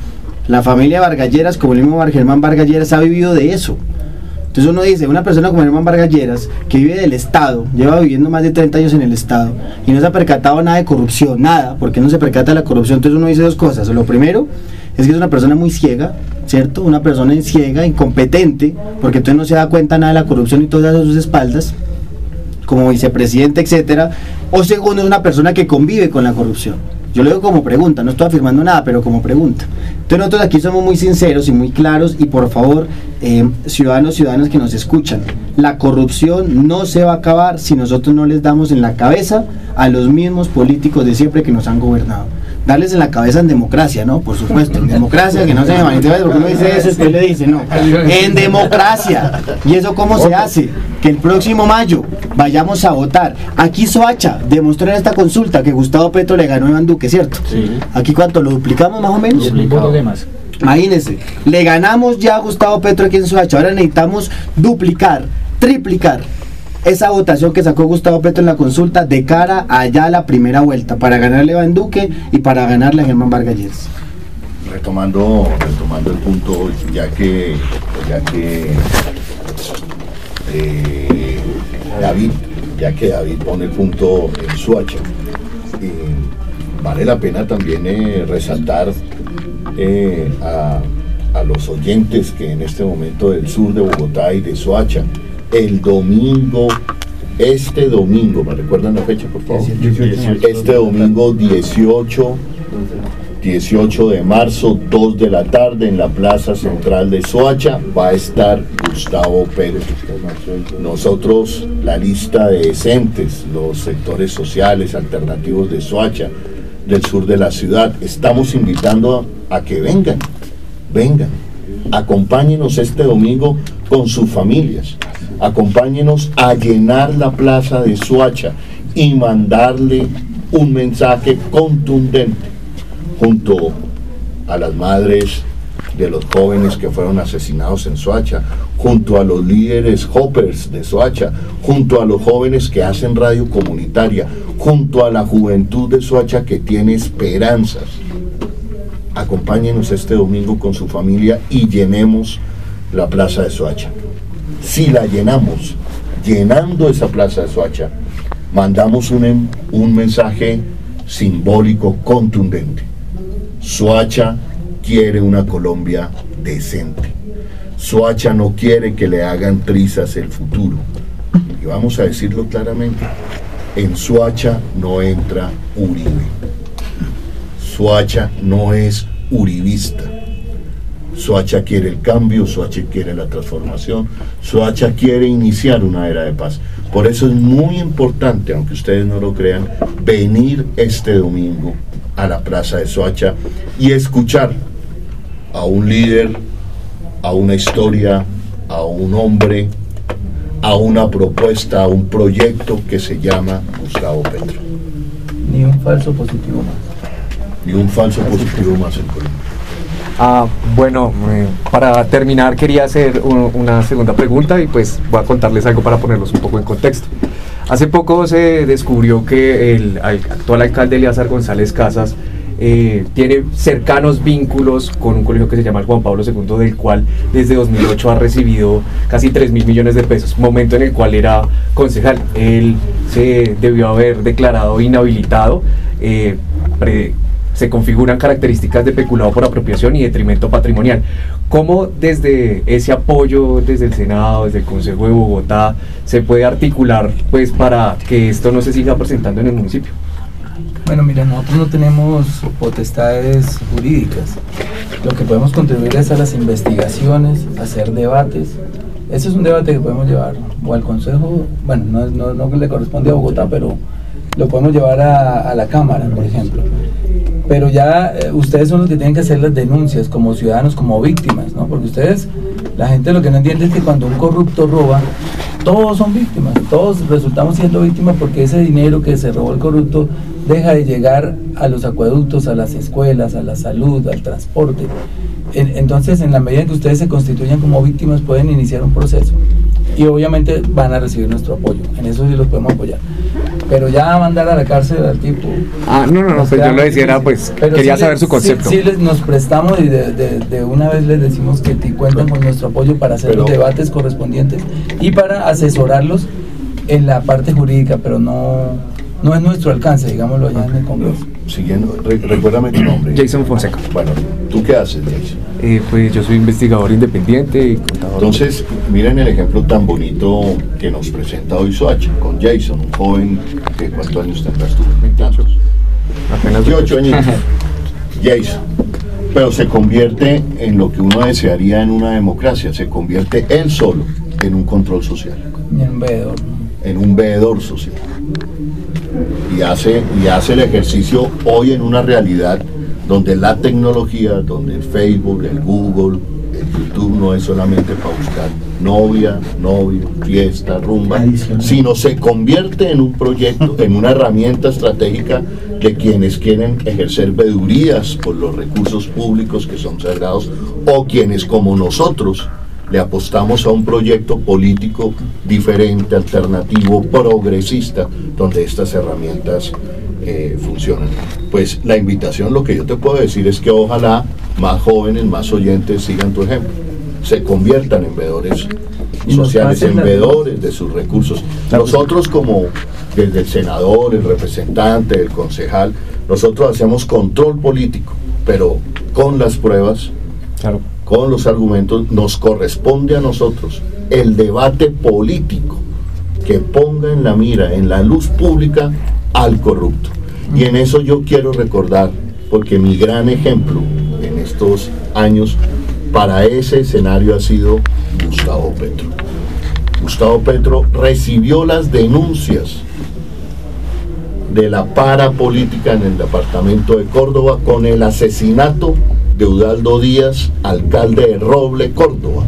La familia Vargas Lleras, como el mismo Germán Vargas Lleras, ha vivido de eso. Entonces uno dice, una persona como Germán Vargas Lleras, que vive del Estado, lleva viviendo más de 30 años en el Estado y no se ha percatado nada de corrupción, nada, porque no se percata de la corrupción. Entonces uno dice dos cosas. Lo primero es que es una persona muy ciega, ¿cierto? Una persona ciega, incompetente, porque entonces no se da cuenta nada de la corrupción y todo eso a sus espaldas, como vicepresidente, etcétera. O segundo, es una persona que convive con la corrupción. Yo lo digo como pregunta, no estoy afirmando nada, pero como pregunta. Entonces nosotros aquí somos muy sinceros y muy claros y por favor, ciudadanos que nos escuchan, la corrupción no se va a acabar si nosotros no les damos en la cabeza a los mismos políticos de siempre que nos han gobernado. Darles en la cabeza en democracia, ¿no? Por supuesto, en democracia, que no se me malinterprete porque uno dice eso, usted le dice, no, en democracia. ¿Y eso cómo se hace? Que el próximo mayo vayamos a votar. Aquí Soacha demostró en esta consulta que Gustavo Petro le ganó a Iván Duque, ¿cierto? Sí. ¿Aquí cuánto? ¿Lo duplicamos más o menos? Duplicado de más. Imagínense, le ganamos ya a Gustavo Petro aquí en Soacha, ahora necesitamos duplicar, triplicar esa votación que sacó Gustavo Petro en la consulta de cara allá a la primera vuelta, para ganarle a Iván Duque y para ganarle a Germán Vargas Lleras. Retomando el punto, ya que David pone el punto en Soacha, vale la pena también resaltar a los oyentes que en este momento del sur de Bogotá y de Soacha, el domingo, ¿me recuerdan la fecha, por favor? 18. Este domingo 18 de marzo, 2 de la tarde, en la Plaza Central de Soacha, va a estar Gustavo Petro. Nosotros, la lista de decentes, los sectores sociales alternativos de Soacha, del sur de la ciudad, estamos invitando a que vengan, acompáñenos este domingo con sus familias, acompáñenos a llenar la plaza de Soacha y mandarle un mensaje contundente junto a las madres de los jóvenes que fueron asesinados en Soacha, junto a los líderes hoppers de Soacha, junto a los jóvenes que hacen radio comunitaria, junto a la juventud de Soacha que tiene esperanzas. Acompáñenos este domingo con su familia y llenemos la plaza de Soacha. Si la llenamos, llenando esa plaza de Soacha, mandamos un mensaje simbólico contundente. Soacha quiere una Colombia decente. Soacha no quiere que le hagan trizas el futuro. Y vamos a decirlo claramente, en Soacha no entra Uribe. Soacha no es uribista. Soacha quiere el cambio, Soacha quiere la transformación, Soacha quiere iniciar una era de paz. Por eso es muy importante, aunque ustedes no lo crean, venir este domingo a la plaza de Soacha y escuchar a un líder, a una historia, a un hombre, a una propuesta, a un proyecto que se llama Gustavo Petro. Ni un falso positivo más. Ni un falso positivo más en Colombia. Bueno, para terminar quería hacer una segunda pregunta y pues voy a contarles algo para ponerlos un poco en contexto. Hace poco se descubrió que el actual alcalde Eleazar González Casas tiene cercanos vínculos con un colegio que se llama el Juan Pablo II, del cual desde 2008 ha recibido casi 3.000 millones de pesos, momento en el cual era concejal. Él se debió haber declarado inhabilitado. Se configuran características de peculado por apropiación y detrimento patrimonial. ¿Cómo desde ese apoyo, desde el Senado, desde el Consejo de Bogotá, se puede articular pues para que esto no se siga presentando en el municipio? Bueno, mira, nosotros no tenemos potestades jurídicas. Lo que podemos contribuir es a las investigaciones, a hacer debates. Ese es un debate que podemos llevar o al Consejo, bueno, no le corresponde a Bogotá, pero lo podemos llevar a la Cámara, por ejemplo. Pero ya ustedes son los que tienen que hacer las denuncias como ciudadanos, como víctimas, ¿no? Porque ustedes, la gente lo que no entiende es que cuando un corrupto roba, todos son víctimas, todos resultamos siendo víctimas porque ese dinero que se robó el corrupto deja de llegar a los acueductos, a las escuelas, a la salud, al transporte. Entonces, en la medida en que ustedes se constituyan como víctimas, pueden iniciar un proceso y obviamente van a recibir nuestro apoyo, en eso sí los podemos apoyar. Pero ya mandar a la cárcel al tipo... No, pues yo lo decía, pues quería saber su concepto. Sí, nos prestamos y de una vez les decimos que cuentan con nuestro apoyo para hacer los debates correspondientes y para asesorarlos en la parte jurídica, pero no es nuestro alcance, digámoslo allá en el Congreso. Siguiendo, recuérdame tu nombre. Jason Fonseca. Bueno, ¿tú qué haces, Jason? Pues yo soy investigador independiente y contador. Entonces, miren el ejemplo tan bonito que nos presenta hoy Soacha, con Jason, un joven que ¿cuántos años tendrás tú? 28. Apenas 28 años. Jason. Pero se convierte en lo que uno desearía en una democracia, se convierte él solo en un control social. En un veedor social. Y hace el ejercicio hoy en una realidad donde la tecnología, donde el Facebook, el Google, el YouTube no es solamente para buscar novia, novio, fiesta, rumba, sino se convierte en un proyecto, en una herramienta estratégica de quienes quieren ejercer vedurías por los recursos públicos que son sagrados, o quienes como nosotros le apostamos a un proyecto político diferente, alternativo, progresista, donde estas herramientas funcionan. Pues la invitación, lo que yo te puedo decir es que ojalá más jóvenes, más oyentes sigan tu ejemplo, se conviertan en veedores sociales, en veedores de sus recursos. Nosotros, como desde el senador, el representante, el concejal, nosotros hacemos control político, pero con las pruebas, claro, con los argumentos, nos corresponde a nosotros el debate político que ponga en la mira, en la luz pública, al corrupto. Y en eso yo quiero recordar, porque mi gran ejemplo en estos años para ese escenario ha sido Gustavo Petro. Gustavo Petro recibió las denuncias de la parapolítica en el departamento de Córdoba con el asesinato de Udaldo Díaz, alcalde de Roble, Córdoba,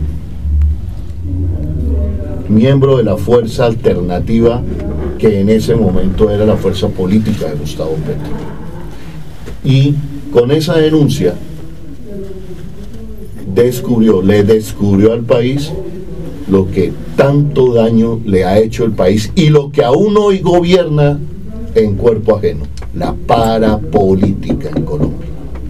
miembro de la fuerza alternativa que en ese momento era la fuerza política de Gustavo Petro. Y con esa denuncia le descubrió al país lo que tanto daño le ha hecho el país y lo que aún hoy gobierna en cuerpo ajeno, la parapolítica en Colombia.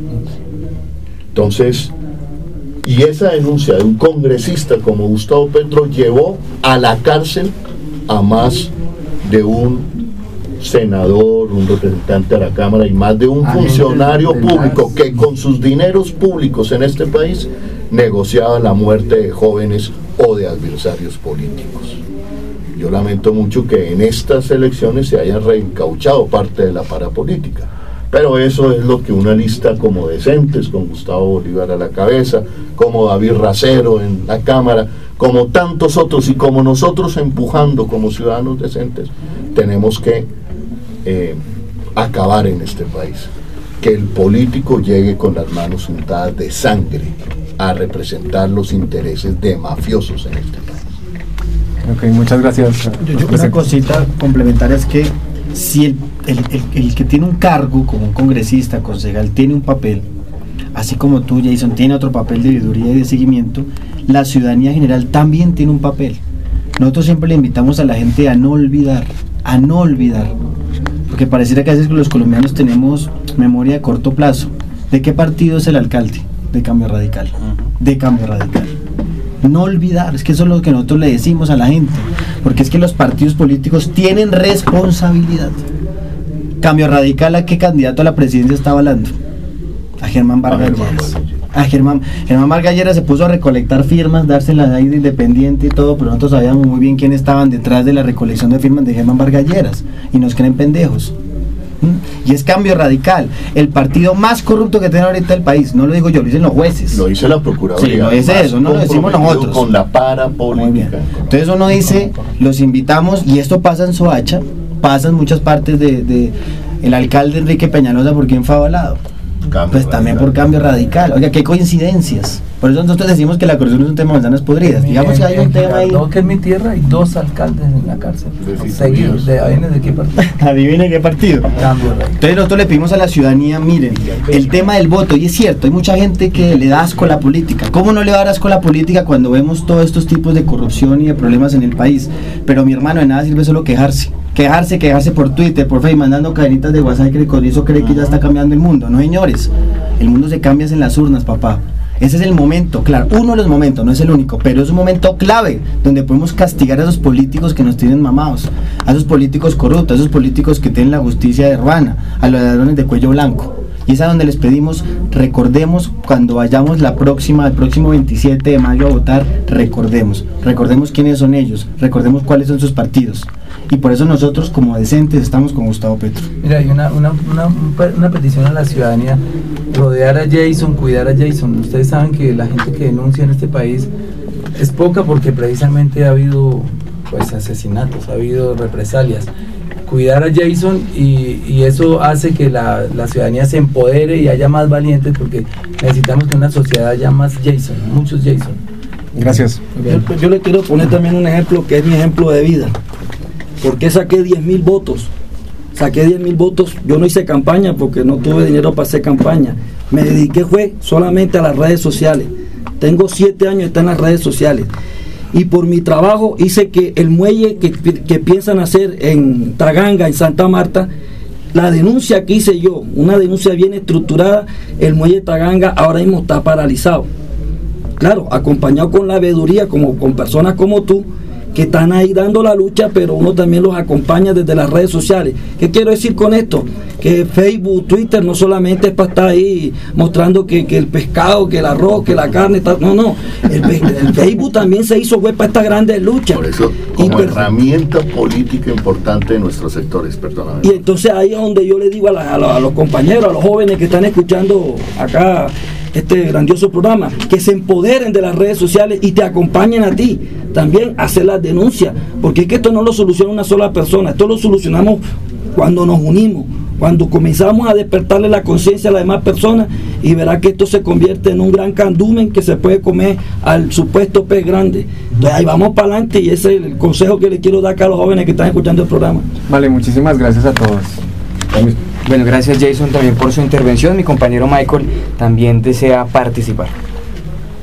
Entonces, y esa denuncia de un congresista como Gustavo Petro llevó a la cárcel a más de un senador, un representante de la Cámara y más de un funcionario público que con sus dineros públicos en este país negociaba la muerte de jóvenes o de adversarios políticos. Yo lamento mucho que en estas elecciones se haya reencauchado parte de la parapolítica, pero eso es lo que una lista como Decentes, con Gustavo Bolívar a la cabeza, como David Racero en la Cámara, como tantos otros y como nosotros empujando como ciudadanos decentes, tenemos que acabar en este país, que el político llegue con las manos untadas de sangre a representar los intereses de mafiosos en este país. Ok, muchas gracias. Una cosita complementaria es que si el que tiene un cargo como un congresista, concejal, tiene un papel, así como tú, Jason, tiene otro papel de veeduría y de seguimiento, la ciudadanía general también tiene un papel. Nosotros siempre le invitamos a la gente a no olvidar, porque pareciera que a veces los colombianos tenemos memoria de corto plazo. ¿De qué partido es el alcalde? De Cambio Radical. De Cambio Radical. No olvidar, es que eso es lo que nosotros le decimos a la gente, porque es que los partidos políticos tienen responsabilidad. Cambio Radical, ¿a qué candidato a la presidencia está avalando? A Germán Vargas Lleras. A Germán Vargas Lleras se puso a recolectar firmas, dárselas ahí de independiente y todo, pero nosotros sabíamos muy bien quién estaban detrás de la recolección de firmas de Germán Vargas Lleras, y nos creen pendejos. Y es Cambio Radical, el partido más corrupto que tiene ahorita el país. No lo digo yo, lo dicen los jueces. Lo dice la Procuraduría. Sí, lo dice eso, no lo decimos nosotros. Con la parapolítica. Entonces uno dice, los invitamos, y esto pasa en Soacha, pasa en muchas partes de el alcalde Enrique Peñalosa, ¿por quién fue avalado? Pues también por Cambio Radical. Oiga, qué coincidencias. Por eso nosotros decimos que la corrupción es un tema de manzanas podridas. Digamos que hay un tema ahí. Que en mi tierra hay 2 alcaldes en la cárcel seguidos. ¿De qué partido? Adivine qué partido. Entonces nosotros le pedimos a la ciudadanía, miren, el tema del voto, y es cierto, hay mucha gente que le da asco a la política. ¿Cómo no le va a dar asco a la política cuando vemos todos estos tipos de corrupción y de problemas en el país? Pero mi hermano, de nada sirve solo quejarse por Twitter, por Facebook, mandando cadenitas de WhatsApp, que con eso cree que ya está cambiando el mundo. No, señores, el mundo se cambia en las urnas, papá. Ese es el momento, claro, uno de los momentos, no es el único, pero es un momento clave donde podemos castigar a esos políticos que nos tienen mamados, a esos políticos corruptos, a esos políticos que tienen la justicia de Ruana, a los ladrones de cuello blanco. Y es a donde les pedimos, recordemos cuando vayamos el próximo 27 de mayo a votar, recordemos quiénes son ellos, recordemos cuáles son sus partidos. Y por eso nosotros como Decentes estamos con Gustavo Petro. Mira, hay una petición a la ciudadanía: rodear a Jason, cuidar a Jason. Ustedes saben que la gente que denuncia en este país es poca, porque precisamente ha habido pues asesinatos, ha habido represalias. Cuidar a Jason, y eso hace que la ciudadanía se empodere y haya más valientes, porque necesitamos que en una sociedad haya más Jason, muchos Jason. Gracias. Yo le quiero poner también un ejemplo que es mi ejemplo de vida. ¿Por qué saqué 10.000 votos? Saqué 10.000 votos, yo no hice campaña porque no tuve dinero para hacer campaña. Me dediqué solamente a las redes sociales. Tengo 7 años de estar en las redes sociales. Y por mi trabajo hice que el muelle que piensan hacer en Taganga, en Santa Marta, la denuncia que hice yo, una denuncia bien estructurada, el muelle Taganga ahora mismo está paralizado. Claro, acompañado con la veeduría, con personas como tú, que están ahí dando la lucha, pero uno también los acompaña desde las redes sociales. ¿Qué quiero decir con esto? Que Facebook, Twitter no solamente es para estar ahí mostrando que el pescado, que el arroz, que la carne, no, el Facebook también se hizo web para estas grandes luchas. Por eso, como herramienta política importante de nuestros sectores, perdóname. Y entonces ahí es donde yo le digo a los compañeros, a los jóvenes que están escuchando acá este grandioso programa, que se empoderen de las redes sociales y te acompañen a ti también a hacer las denuncias, porque es que esto no lo soluciona una sola persona, esto lo solucionamos cuando nos unimos, cuando comenzamos a despertarle la conciencia a las demás personas, y verá que esto se convierte en un gran candumen que se puede comer al supuesto pez grande. Entonces ahí vamos para adelante, y ese es el consejo que le quiero dar acá a los jóvenes que están escuchando el programa. Vale, muchísimas gracias a todos. Bueno, gracias Jason también por su intervención. Mi compañero Michael también desea participar.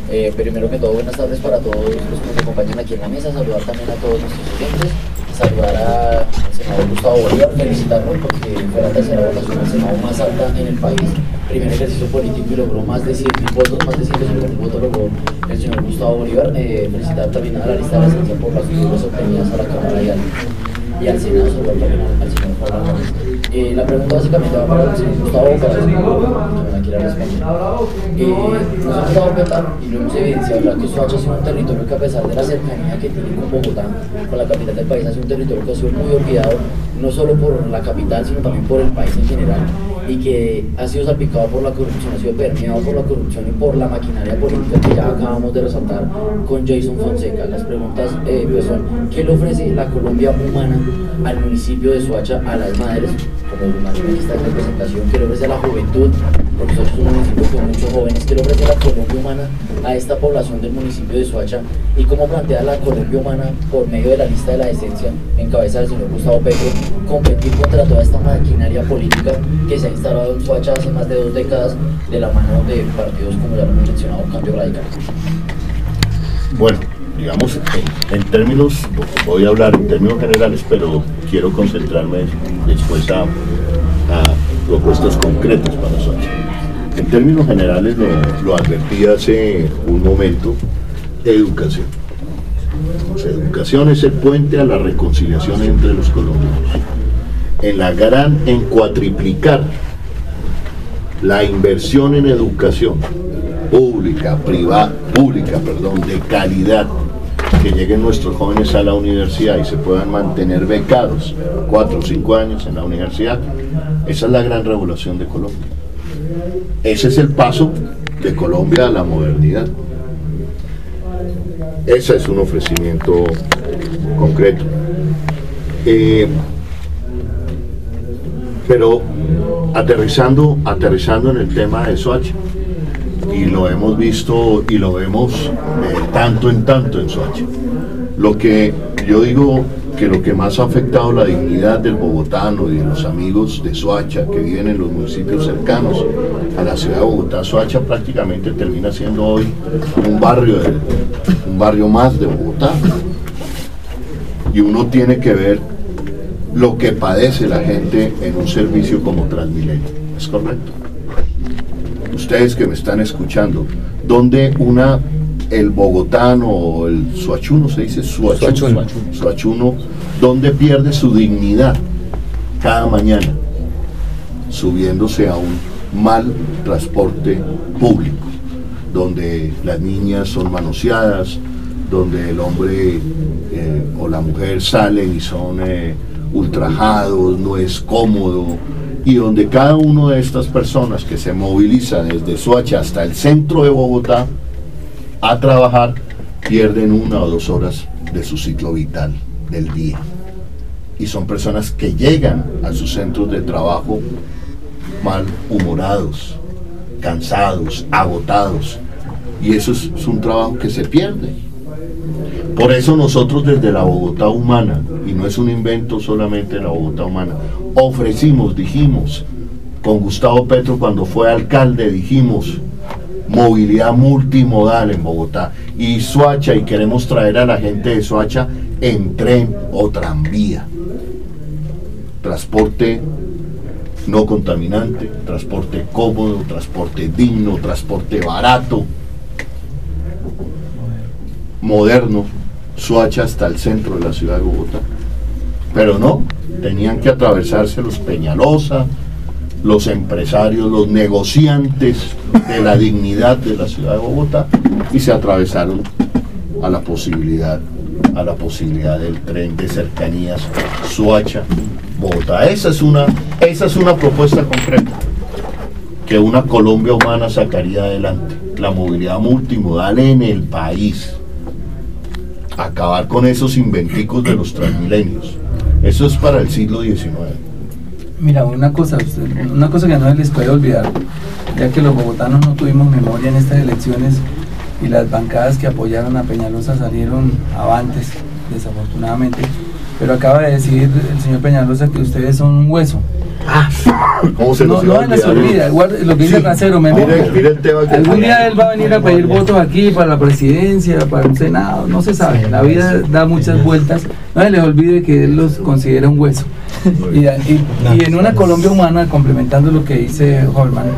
Primero que todo, buenas tardes para todos los que nos acompañan aquí en la mesa, saludar también a todos nuestros oyentes, saludar al senador Gustavo Bolívar, felicitarlo porque fue la tercera votación del Senado más alta en el país, primer ejercicio político y logró más de 100.000 votos, más de 150.000 votos logró el señor Gustavo Bolívar. Felicitar también a la lista de la ciencia por las figuras obtenidas a la Cámara y al Senado, saludar también al señor Juan Álvarez. La pregunta básicamente va para el señor Gustavo, para el señor que me la quiera responder. Nos hemos dado cuenta y lo hemos evidenciado, ¿verdad?, que Soacha ha sido un territorio que, a pesar de la cercanía que tiene con Bogotá, con la capital del país, ha sido un territorio que ha sido muy olvidado, no solo por la capital, sino también por el país en general, y que ha sido salpicado por la corrupción, ha sido permeado por la corrupción y por la maquinaria política que ya acabamos de resaltar con Jason Fonseca. Las preguntas pues son: ¿qué le ofrece la Colombia humana al municipio de Soacha, a las madres, como una lista de representación? ¿Qué le ofrece a la juventud? Porque Soacha es un municipio con muchos jóvenes. ¿Qué le ofrece la Colombia humana a esta población del municipio de Soacha? ¿Y cómo plantea la Colombia humana, por medio de la lista de la decencia, en cabeza del señor Gustavo Petro, competir contra toda esta maquinaria política que se ha instalado en Soacha hace más de 2 décadas de la mano de partidos como ya lo hemos mencionado, Cambio Radical? Bueno, digamos, en términos, voy a hablar en términos generales, pero quiero concentrarme después a propuestas concretas para Soacha. En términos generales, lo advertí hace un momento: educación. O sea, educación es el puente a la reconciliación entre los colombianos. En cuatriplicar la inversión en educación pública, de calidad, que lleguen nuestros jóvenes a la universidad y se puedan mantener becados 4 o 5 años en la universidad. Esa es la gran revolución de Colombia. Ese es el paso de Colombia a la modernidad. Ese es un ofrecimiento concreto. Pero aterrizando en el tema de Soacha, y lo hemos visto y lo vemos tanto en Soacha, lo que yo digo que lo que más ha afectado la dignidad del bogotano y de los amigos de Soacha que viven en los municipios cercanos a la ciudad de Bogotá, Soacha prácticamente termina siendo hoy un barrio más de Bogotá, y uno tiene que ver lo que padece la gente en un servicio como Transmilenio. ¿Es correcto? Ustedes que me están escuchando, donde el bogotano o el soachuno, se dice soachuno, donde pierde su dignidad cada mañana, subiéndose a un mal transporte público, donde las niñas son manoseadas, donde el hombre o la mujer salen y son ultrajados, no es cómodo, y donde cada una de estas personas que se moviliza desde Soacha hasta el centro de Bogotá a trabajar pierden 1 o 2 horas de su ciclo vital del día, y son personas que llegan a sus centros de trabajo malhumorados, cansados, agotados, y eso es un trabajo que se pierde. Por eso nosotros desde la Bogotá Humana, y no es un invento solamente de la Bogotá Humana, dijimos, con Gustavo Petro cuando fue alcalde, dijimos movilidad multimodal en Bogotá y Soacha, y queremos traer a la gente de Soacha en tren o tranvía. Transporte no contaminante, transporte cómodo, transporte digno, transporte barato, moderno, Soacha hasta el centro de la ciudad de Bogotá. Pero no, tenían que atravesarse los Peñalosa, los empresarios, los negociantes de la dignidad de la ciudad de Bogotá, y se atravesaron a la posibilidad del tren de cercanías Soacha-Bogotá. Esa es una propuesta concreta que una Colombia humana sacaría adelante: la movilidad multimodal en el país. Acabar con esos inventicos de los Transmilenios. Eso es para el siglo XIX. Mira, una cosa que no les puede olvidar, ya que los bogotanos no tuvimos memoria en estas elecciones y las bancadas que apoyaron a Peñalosa salieron avantes, desafortunadamente, pero acaba de decir el señor Peñalosa que ustedes son un hueso ¿Cómo se no se les olvida, lo que dice Racero, mire el tema que algún día él va a venir a pedir votos aquí para la presidencia, para el Senado, no se sabe, la vida da muchas vueltas, no se les olvide que él los considera un hueso. Y en una Colombia humana, complementando lo que dice Holman,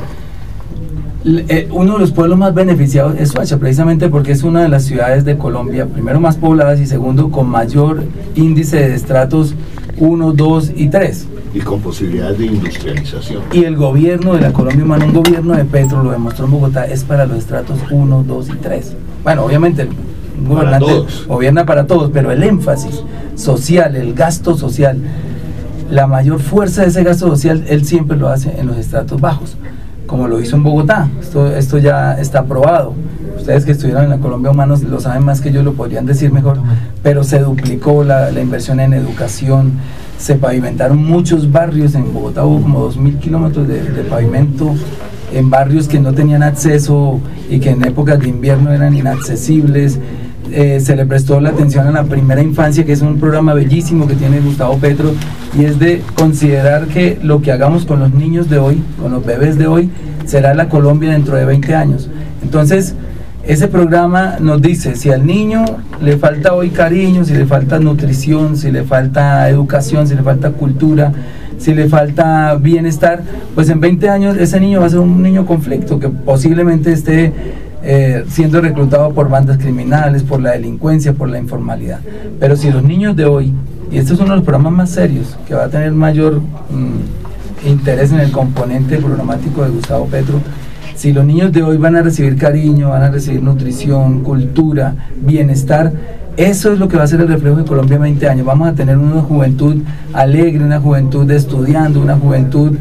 uno de los pueblos más beneficiados es Soacha, precisamente porque es una de las ciudades de Colombia, primero más pobladas y segundo con mayor índice de estratos 1, 2 y 3. Y con posibilidades de industrialización. Y el gobierno de la Colombia humana, un gobierno de Petro, lo demostró en Bogotá, es para los estratos 1, 2 y 3. Bueno, obviamente un gobernante gobierna para todos, pero el énfasis social, el gasto social, la mayor fuerza de ese gasto social, él siempre lo hace en los estratos bajos, como lo hizo en Bogotá. Esto ya está probado. Ustedes que estuvieron en la Colombia Humana lo saben más que yo, lo podrían decir mejor, pero se duplicó la inversión en educación, se pavimentaron muchos barrios. En Bogotá hubo como 2.000 kilómetros de pavimento en barrios que no tenían acceso y que en épocas de invierno eran inaccesibles. Se le prestó la atención a la primera infancia, que es un programa bellísimo que tiene Gustavo Petro, y es de considerar que lo que hagamos con los niños de hoy, con los bebés de hoy, será la Colombia dentro de 20 años. Entonces, ese programa nos dice, si al niño le falta hoy cariño, si le falta nutrición, si le falta educación, si le falta cultura, si le falta bienestar, pues en 20 años ese niño va a ser un niño conflicto, que posiblemente esté siendo reclutado por bandas criminales, por la delincuencia, por la informalidad. Pero si los niños de hoy, y este es uno de los programas más serios, que va a tener mayor interés en el componente programático de Gustavo Petro, si los niños de hoy van a recibir cariño, van a recibir nutrición, cultura, bienestar, eso es lo que va a ser el reflejo de Colombia en 20 años. Vamos a tener una juventud alegre, una juventud estudiando, una juventud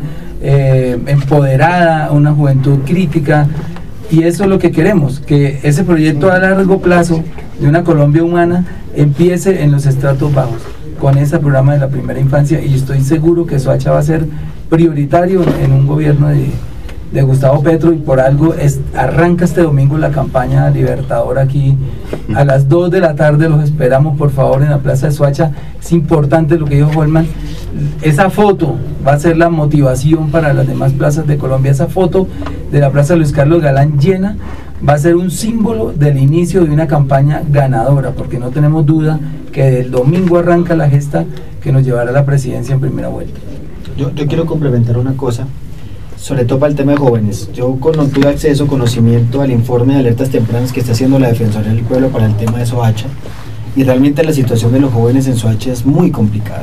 empoderada, una juventud crítica, y eso es lo que queremos, que ese proyecto a largo plazo de una Colombia humana empiece en los estratos bajos, con ese programa de la primera infancia, y estoy seguro que Soacha va a ser prioritario en un gobierno de Gustavo Petro, y por algo arranca este domingo la campaña libertadora aquí a las 2 de la tarde. Los esperamos por favor en la plaza de Soacha. Es importante lo que dijo Holman, esa foto va a ser la motivación para las demás plazas de Colombia. Esa foto de la plaza Luis Carlos Galán llena va a ser un símbolo del inicio de una campaña ganadora, porque no tenemos duda que el domingo arranca la gesta que nos llevará a la presidencia en primera vuelta. Yo quiero complementar una cosa, sobre todo para el tema de jóvenes. Yo tuve acceso, conocimiento al informe de alertas tempranas que está haciendo la Defensoría del Pueblo para el tema de Soacha, y realmente la situación de los jóvenes en Soacha es muy complicada,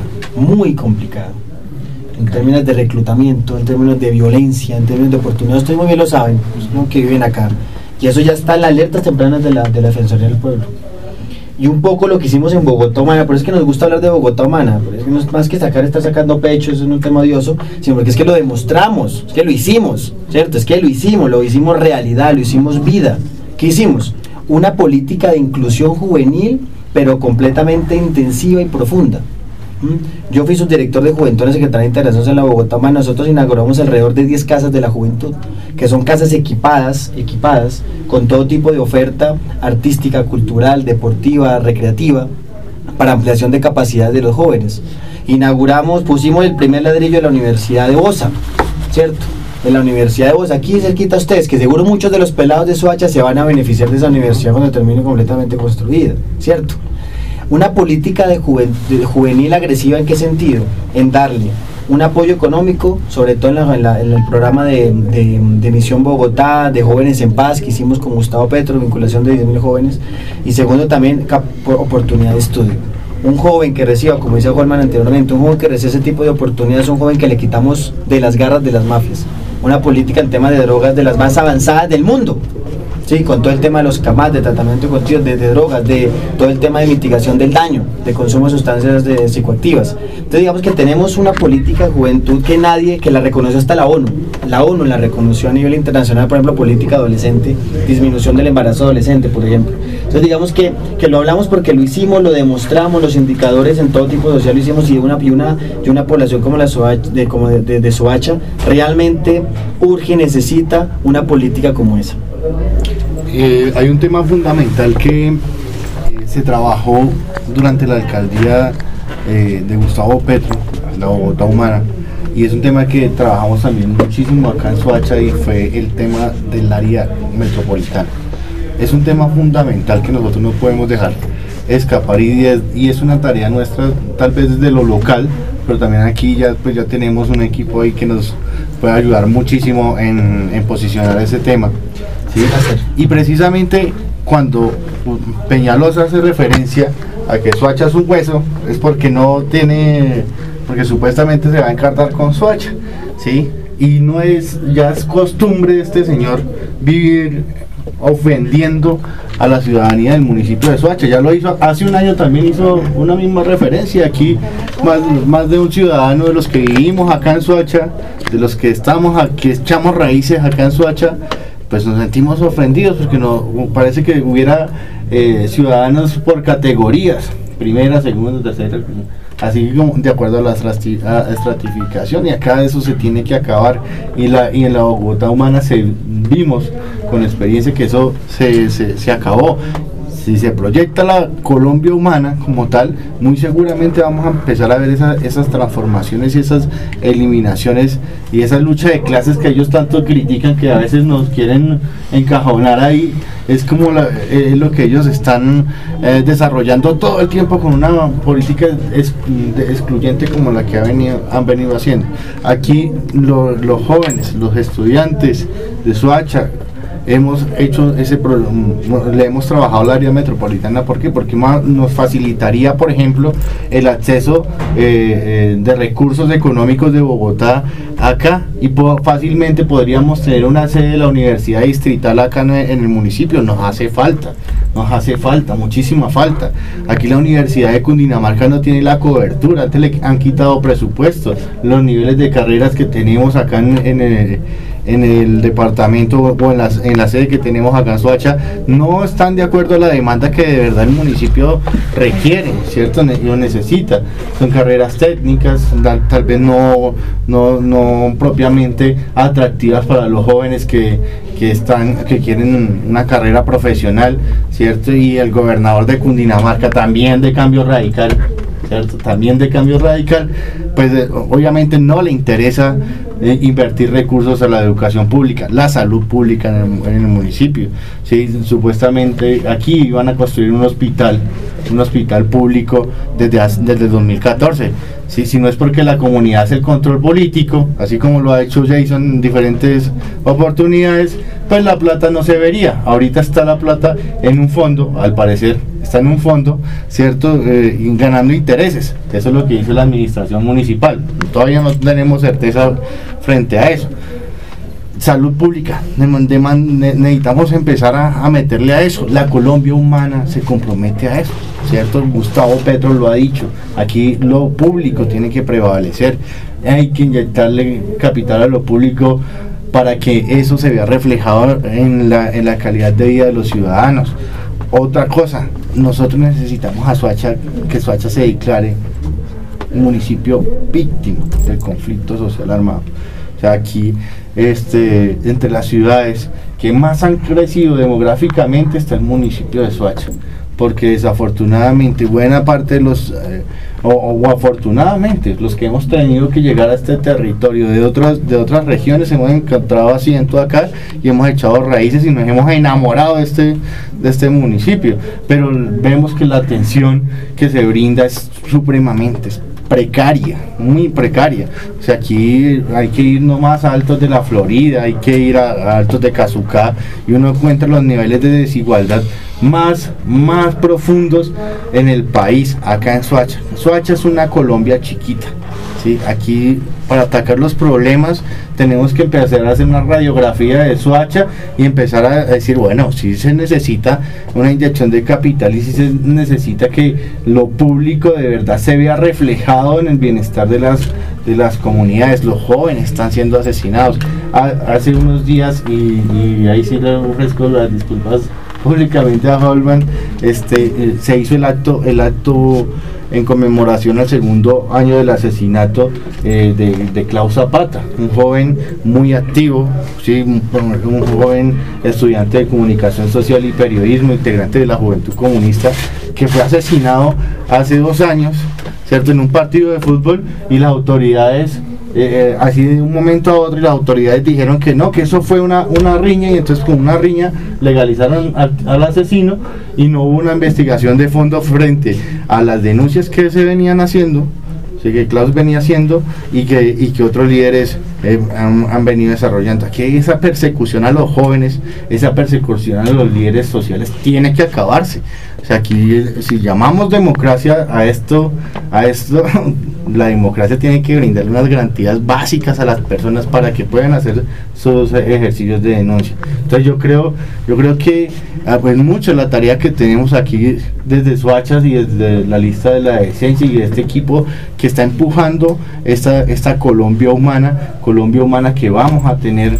en términos de reclutamiento, en términos de violencia, en términos de oportunidades. Ustedes muy bien lo saben, los que viven acá, y eso ya está en las alertas tempranas de la Defensoría del Pueblo. Y un poco lo que hicimos en Bogotá Humana, pero es que nos gusta hablar de Bogotá Humana, pero es que no es más que estar sacando pecho, eso no es un tema odioso, sino porque es que lo demostramos, es que lo hicimos, ¿cierto? Es que lo hicimos realidad, lo hicimos vida. ¿Qué hicimos? Una política de inclusión juvenil, pero completamente intensiva y profunda. Yo fui subdirector de Juventud en la Secretaría de Integración en la Bogotá Humana. Nosotros inauguramos alrededor de 10 casas de la juventud, que son casas equipadas con todo tipo de oferta artística, cultural, deportiva, recreativa, para ampliación de capacidades de los jóvenes. Pusimos el primer ladrillo de la Universidad de Bosa, ¿cierto? De la Universidad de Bosa, aquí cerquita a ustedes, que seguro muchos de los pelados de Soacha se van a beneficiar de esa universidad cuando termine completamente construida, ¿cierto? Una política de juvenil agresiva, ¿en qué sentido? En darle un apoyo económico, sobre todo en el programa de Misión Bogotá, de Jóvenes en Paz, que hicimos con Gustavo Petro, vinculación de 10.000 jóvenes, y segundo también oportunidad de estudio. Un joven que reciba, como decía Holman anteriormente, un joven que reciba ese tipo de oportunidades es un joven que le quitamos de las garras de las mafias. Una política en tema de drogas de las más avanzadas del mundo. Sí, con todo el tema de los CAMAT, de tratamiento de drogas, de todo el tema de mitigación del daño, de consumo de sustancias psicoactivas. Entonces digamos que tenemos una política de juventud que la reconoció hasta la ONU. La ONU la reconoció a nivel internacional, por ejemplo, política adolescente, disminución del embarazo adolescente, por ejemplo. Entonces digamos que lo hablamos porque lo hicimos, lo demostramos, los indicadores en todo tipo de social lo hicimos, y una población como la de Soacha realmente urge, necesita una política como esa. Hay un tema fundamental que se trabajó durante la alcaldía de Gustavo Petro, la Bogotá Humana, y es un tema que trabajamos también muchísimo acá en Soacha, y fue el tema del área metropolitana. Es un tema fundamental que nosotros no podemos dejar escapar, y es una tarea nuestra, tal vez desde lo local, pero también aquí ya tenemos un equipo ahí que nos puede ayudar muchísimo en posicionar ese tema, ¿sí? Y precisamente cuando Peñalosa hace referencia a que Soacha es un hueso, es porque porque supuestamente se va a encartar con Soacha, ¿sí? Y ya es costumbre de este señor vivir ofendiendo a la ciudadanía del municipio de Soacha. Ya lo hizo hace un año, también hizo una misma referencia. Aquí más de un ciudadano de los que vivimos acá en Soacha, de los que estamos aquí, echamos raíces acá en Soacha, pues nos sentimos ofendidos porque parece que hubiera ciudadanos por categorías, primera, segunda, tercera, así como de acuerdo a la estratificación, y acá eso se tiene que acabar, y en la Bogotá humana vimos con experiencia que eso se acabó. Si se proyecta la Colombia humana como tal, muy seguramente vamos a empezar a ver esas transformaciones y esas eliminaciones y esa lucha de clases que ellos tanto critican, que a veces nos quieren encajonar ahí. Es como lo que ellos están desarrollando todo el tiempo con una política excluyente como la que han venido haciendo. Aquí los jóvenes, los estudiantes de Soacha, hemos hecho le hemos trabajado al área metropolitana. ¿Por qué? Porque nos facilitaría, por ejemplo, el acceso de recursos económicos de Bogotá acá, y fácilmente podríamos tener una sede de la universidad distrital acá en el municipio. Nos hace falta, muchísima falta. Aquí la Universidad de Cundinamarca no tiene la cobertura, antes le han quitado presupuesto. Los niveles de carreras que tenemos acá en el departamento o en la sede que tenemos acá en Soacha no están de acuerdo a la demanda que de verdad el municipio requiere, ¿cierto? Lo necesita. Son carreras técnicas, tal vez no propiamente atractivas para los jóvenes que quieren una carrera profesional, ¿cierto? Y el gobernador de Cundinamarca, también de Cambio Radical, ¿cierto? También de Cambio Radical, pues obviamente no le interesa invertir recursos a la educación pública, la salud pública en el municipio. ¿Sí? Supuestamente aquí iban a construir un hospital público desde 2014. ¿Sí? Si no es porque la comunidad hace el control político, así como lo ha hecho Jason en diferentes oportunidades, pues la plata no se vería. Ahorita está la plata en un fondo, al parecer está en un fondo, ¿cierto? Ganando intereses. Eso es lo que hizo la administración municipal. Todavía no tenemos certeza frente a eso. Salud pública, necesitamos empezar a meterle a eso. La Colombia humana se compromete a eso, ¿cierto? Gustavo Petro lo ha dicho. Aquí lo público tiene que prevalecer. Hay que inyectarle capital a lo público para que eso se vea reflejado en la calidad de vida de los ciudadanos. Otra cosa, nosotros necesitamos que Soacha se declare un municipio víctima del conflicto social armado. O sea, aquí entre las ciudades que más han crecido demográficamente está el municipio de Soacha, porque desafortunadamente buena parte de los o afortunadamente los que hemos tenido que llegar a este territorio de otras regiones hemos encontrado asiento acá y hemos echado raíces y nos hemos enamorado de este municipio, pero vemos que la atención que se brinda es supremamente precaria, muy precaria. O sea, aquí hay que ir no más a Altos de la Florida, hay que ir a Altos de Cazucá, y uno encuentra los niveles de desigualdad más profundos en el país, acá en Soacha. Soacha es una Colombia chiquita, ¿sí? Aquí para atacar los problemas tenemos que empezar a hacer una radiografía de Soacha y empezar a decir, bueno, si se necesita una inyección de capital y si se necesita que lo público de verdad se vea reflejado en el bienestar de las comunidades. Los jóvenes están siendo asesinados. Hace unos días, y ahí sí le ofrezco las disculpas públicamente a Holman, se hizo el acto en conmemoración al segundo año del asesinato de Klaus Zapata, un joven muy activo, ¿sí? un joven estudiante de comunicación social y periodismo, integrante de la Juventud Comunista, que fue asesinado hace 2 años, ¿cierto? En un partido de fútbol, y las autoridades así de un momento a otro, y las autoridades dijeron que no, que eso fue una riña, y entonces con una riña legalizaron al asesino, y no hubo una investigación de fondo frente a las denuncias que se venían haciendo, que Klaus venía haciendo, y que otros líderes han venido desarrollando. Aquí esa persecución a los jóvenes, esa persecución a los líderes sociales tiene que acabarse. O sea, aquí si llamamos democracia a esto la democracia tiene que brindarle unas garantías básicas a las personas para que puedan hacer sus ejercicios de denuncia. Entonces yo creo que pues mucho la tarea que tenemos aquí desde Soachas y desde la lista de la decencia y de este equipo que está empujando esta Colombia humana que vamos a tener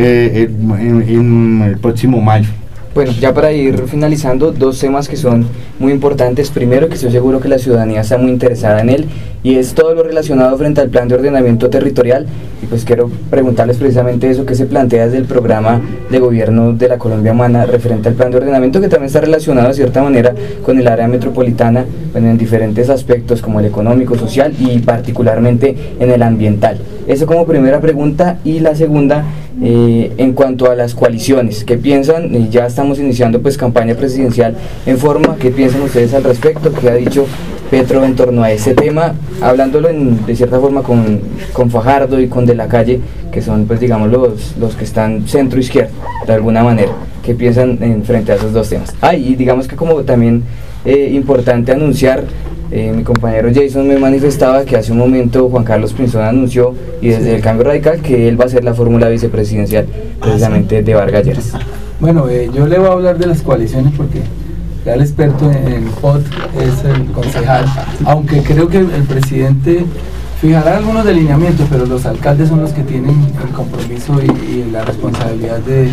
en el próximo mayo. Bueno, ya para ir finalizando, dos temas que son muy importantes. Primero, que estoy seguro que la ciudadanía está muy interesada en él, y es todo lo relacionado frente al plan de ordenamiento territorial. Y pues quiero preguntarles precisamente eso que se plantea desde el programa de gobierno de la Colombia Humana referente al plan de ordenamiento, que también está relacionado de cierta manera con el área metropolitana, bueno, en diferentes aspectos como el económico, social y particularmente en el ambiental. Eso como primera pregunta. Y la segunda, en cuanto a las coaliciones, ¿qué piensan? Ya estamos iniciando pues campaña presidencial en forma. ¿Qué piensan ustedes al respecto? ¿Qué ha dicho Petro en torno a ese tema? Hablándolo de cierta forma con Fajardo y con De la Calle, que son pues digamos los que están centro izquierda de alguna manera. ¿Qué piensan en frente a esos dos temas? Y digamos que como también importante anunciar, mi compañero Jason me manifestaba que hace un momento Juan Carlos Pinzón anunció, y desde el Cambio Radical, que él va a ser la fórmula vicepresidencial precisamente de Vargas Lleras. Bueno, yo le voy a hablar de las coaliciones porque ya el experto en POT es el concejal, aunque creo que el presidente fijará algunos delineamientos, pero los alcaldes son los que tienen el compromiso y la responsabilidad de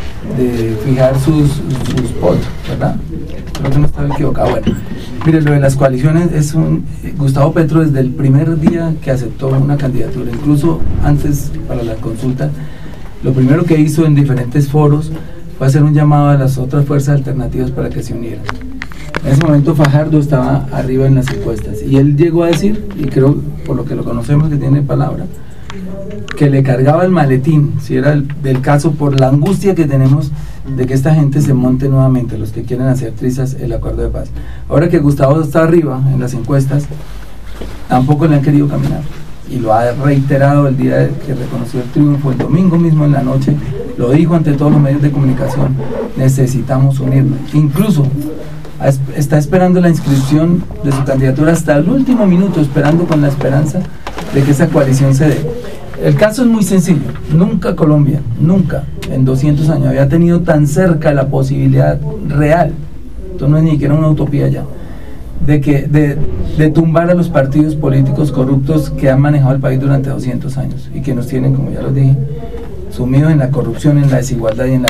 fijar sus POT, ¿verdad? Creo que no estaba equivocado. Bueno, mire, lo de las coaliciones Gustavo Petro desde el primer día que aceptó una candidatura, incluso antes para la consulta, lo primero que hizo en diferentes foros fue hacer un llamado a las otras fuerzas alternativas para que se unieran. En ese momento Fajardo estaba arriba en las encuestas, y él llegó a decir, y creo por lo que lo conocemos que tiene palabra, que le cargaba el maletín, si era del caso, por la angustia que tenemos de que esta gente se monte nuevamente, los que quieren hacer trizas el acuerdo de paz. Ahora que Gustavo está arriba en las encuestas, tampoco le han querido caminar, y lo ha reiterado el día que reconoció el triunfo, el domingo mismo en la noche, lo dijo ante todos los medios de comunicación: necesitamos unirnos. Incluso está esperando la inscripción de su candidatura hasta el último minuto, esperando con la esperanza de que esa coalición se dé. El caso es muy sencillo. Nunca Colombia, nunca en 200 años había tenido tan cerca la posibilidad real, esto no es ni siquiera una utopía ya, de tumbar a los partidos políticos corruptos que han manejado el país durante 200 años y que nos tienen, como ya lo dije, sumidos en la corrupción, en la desigualdad y en la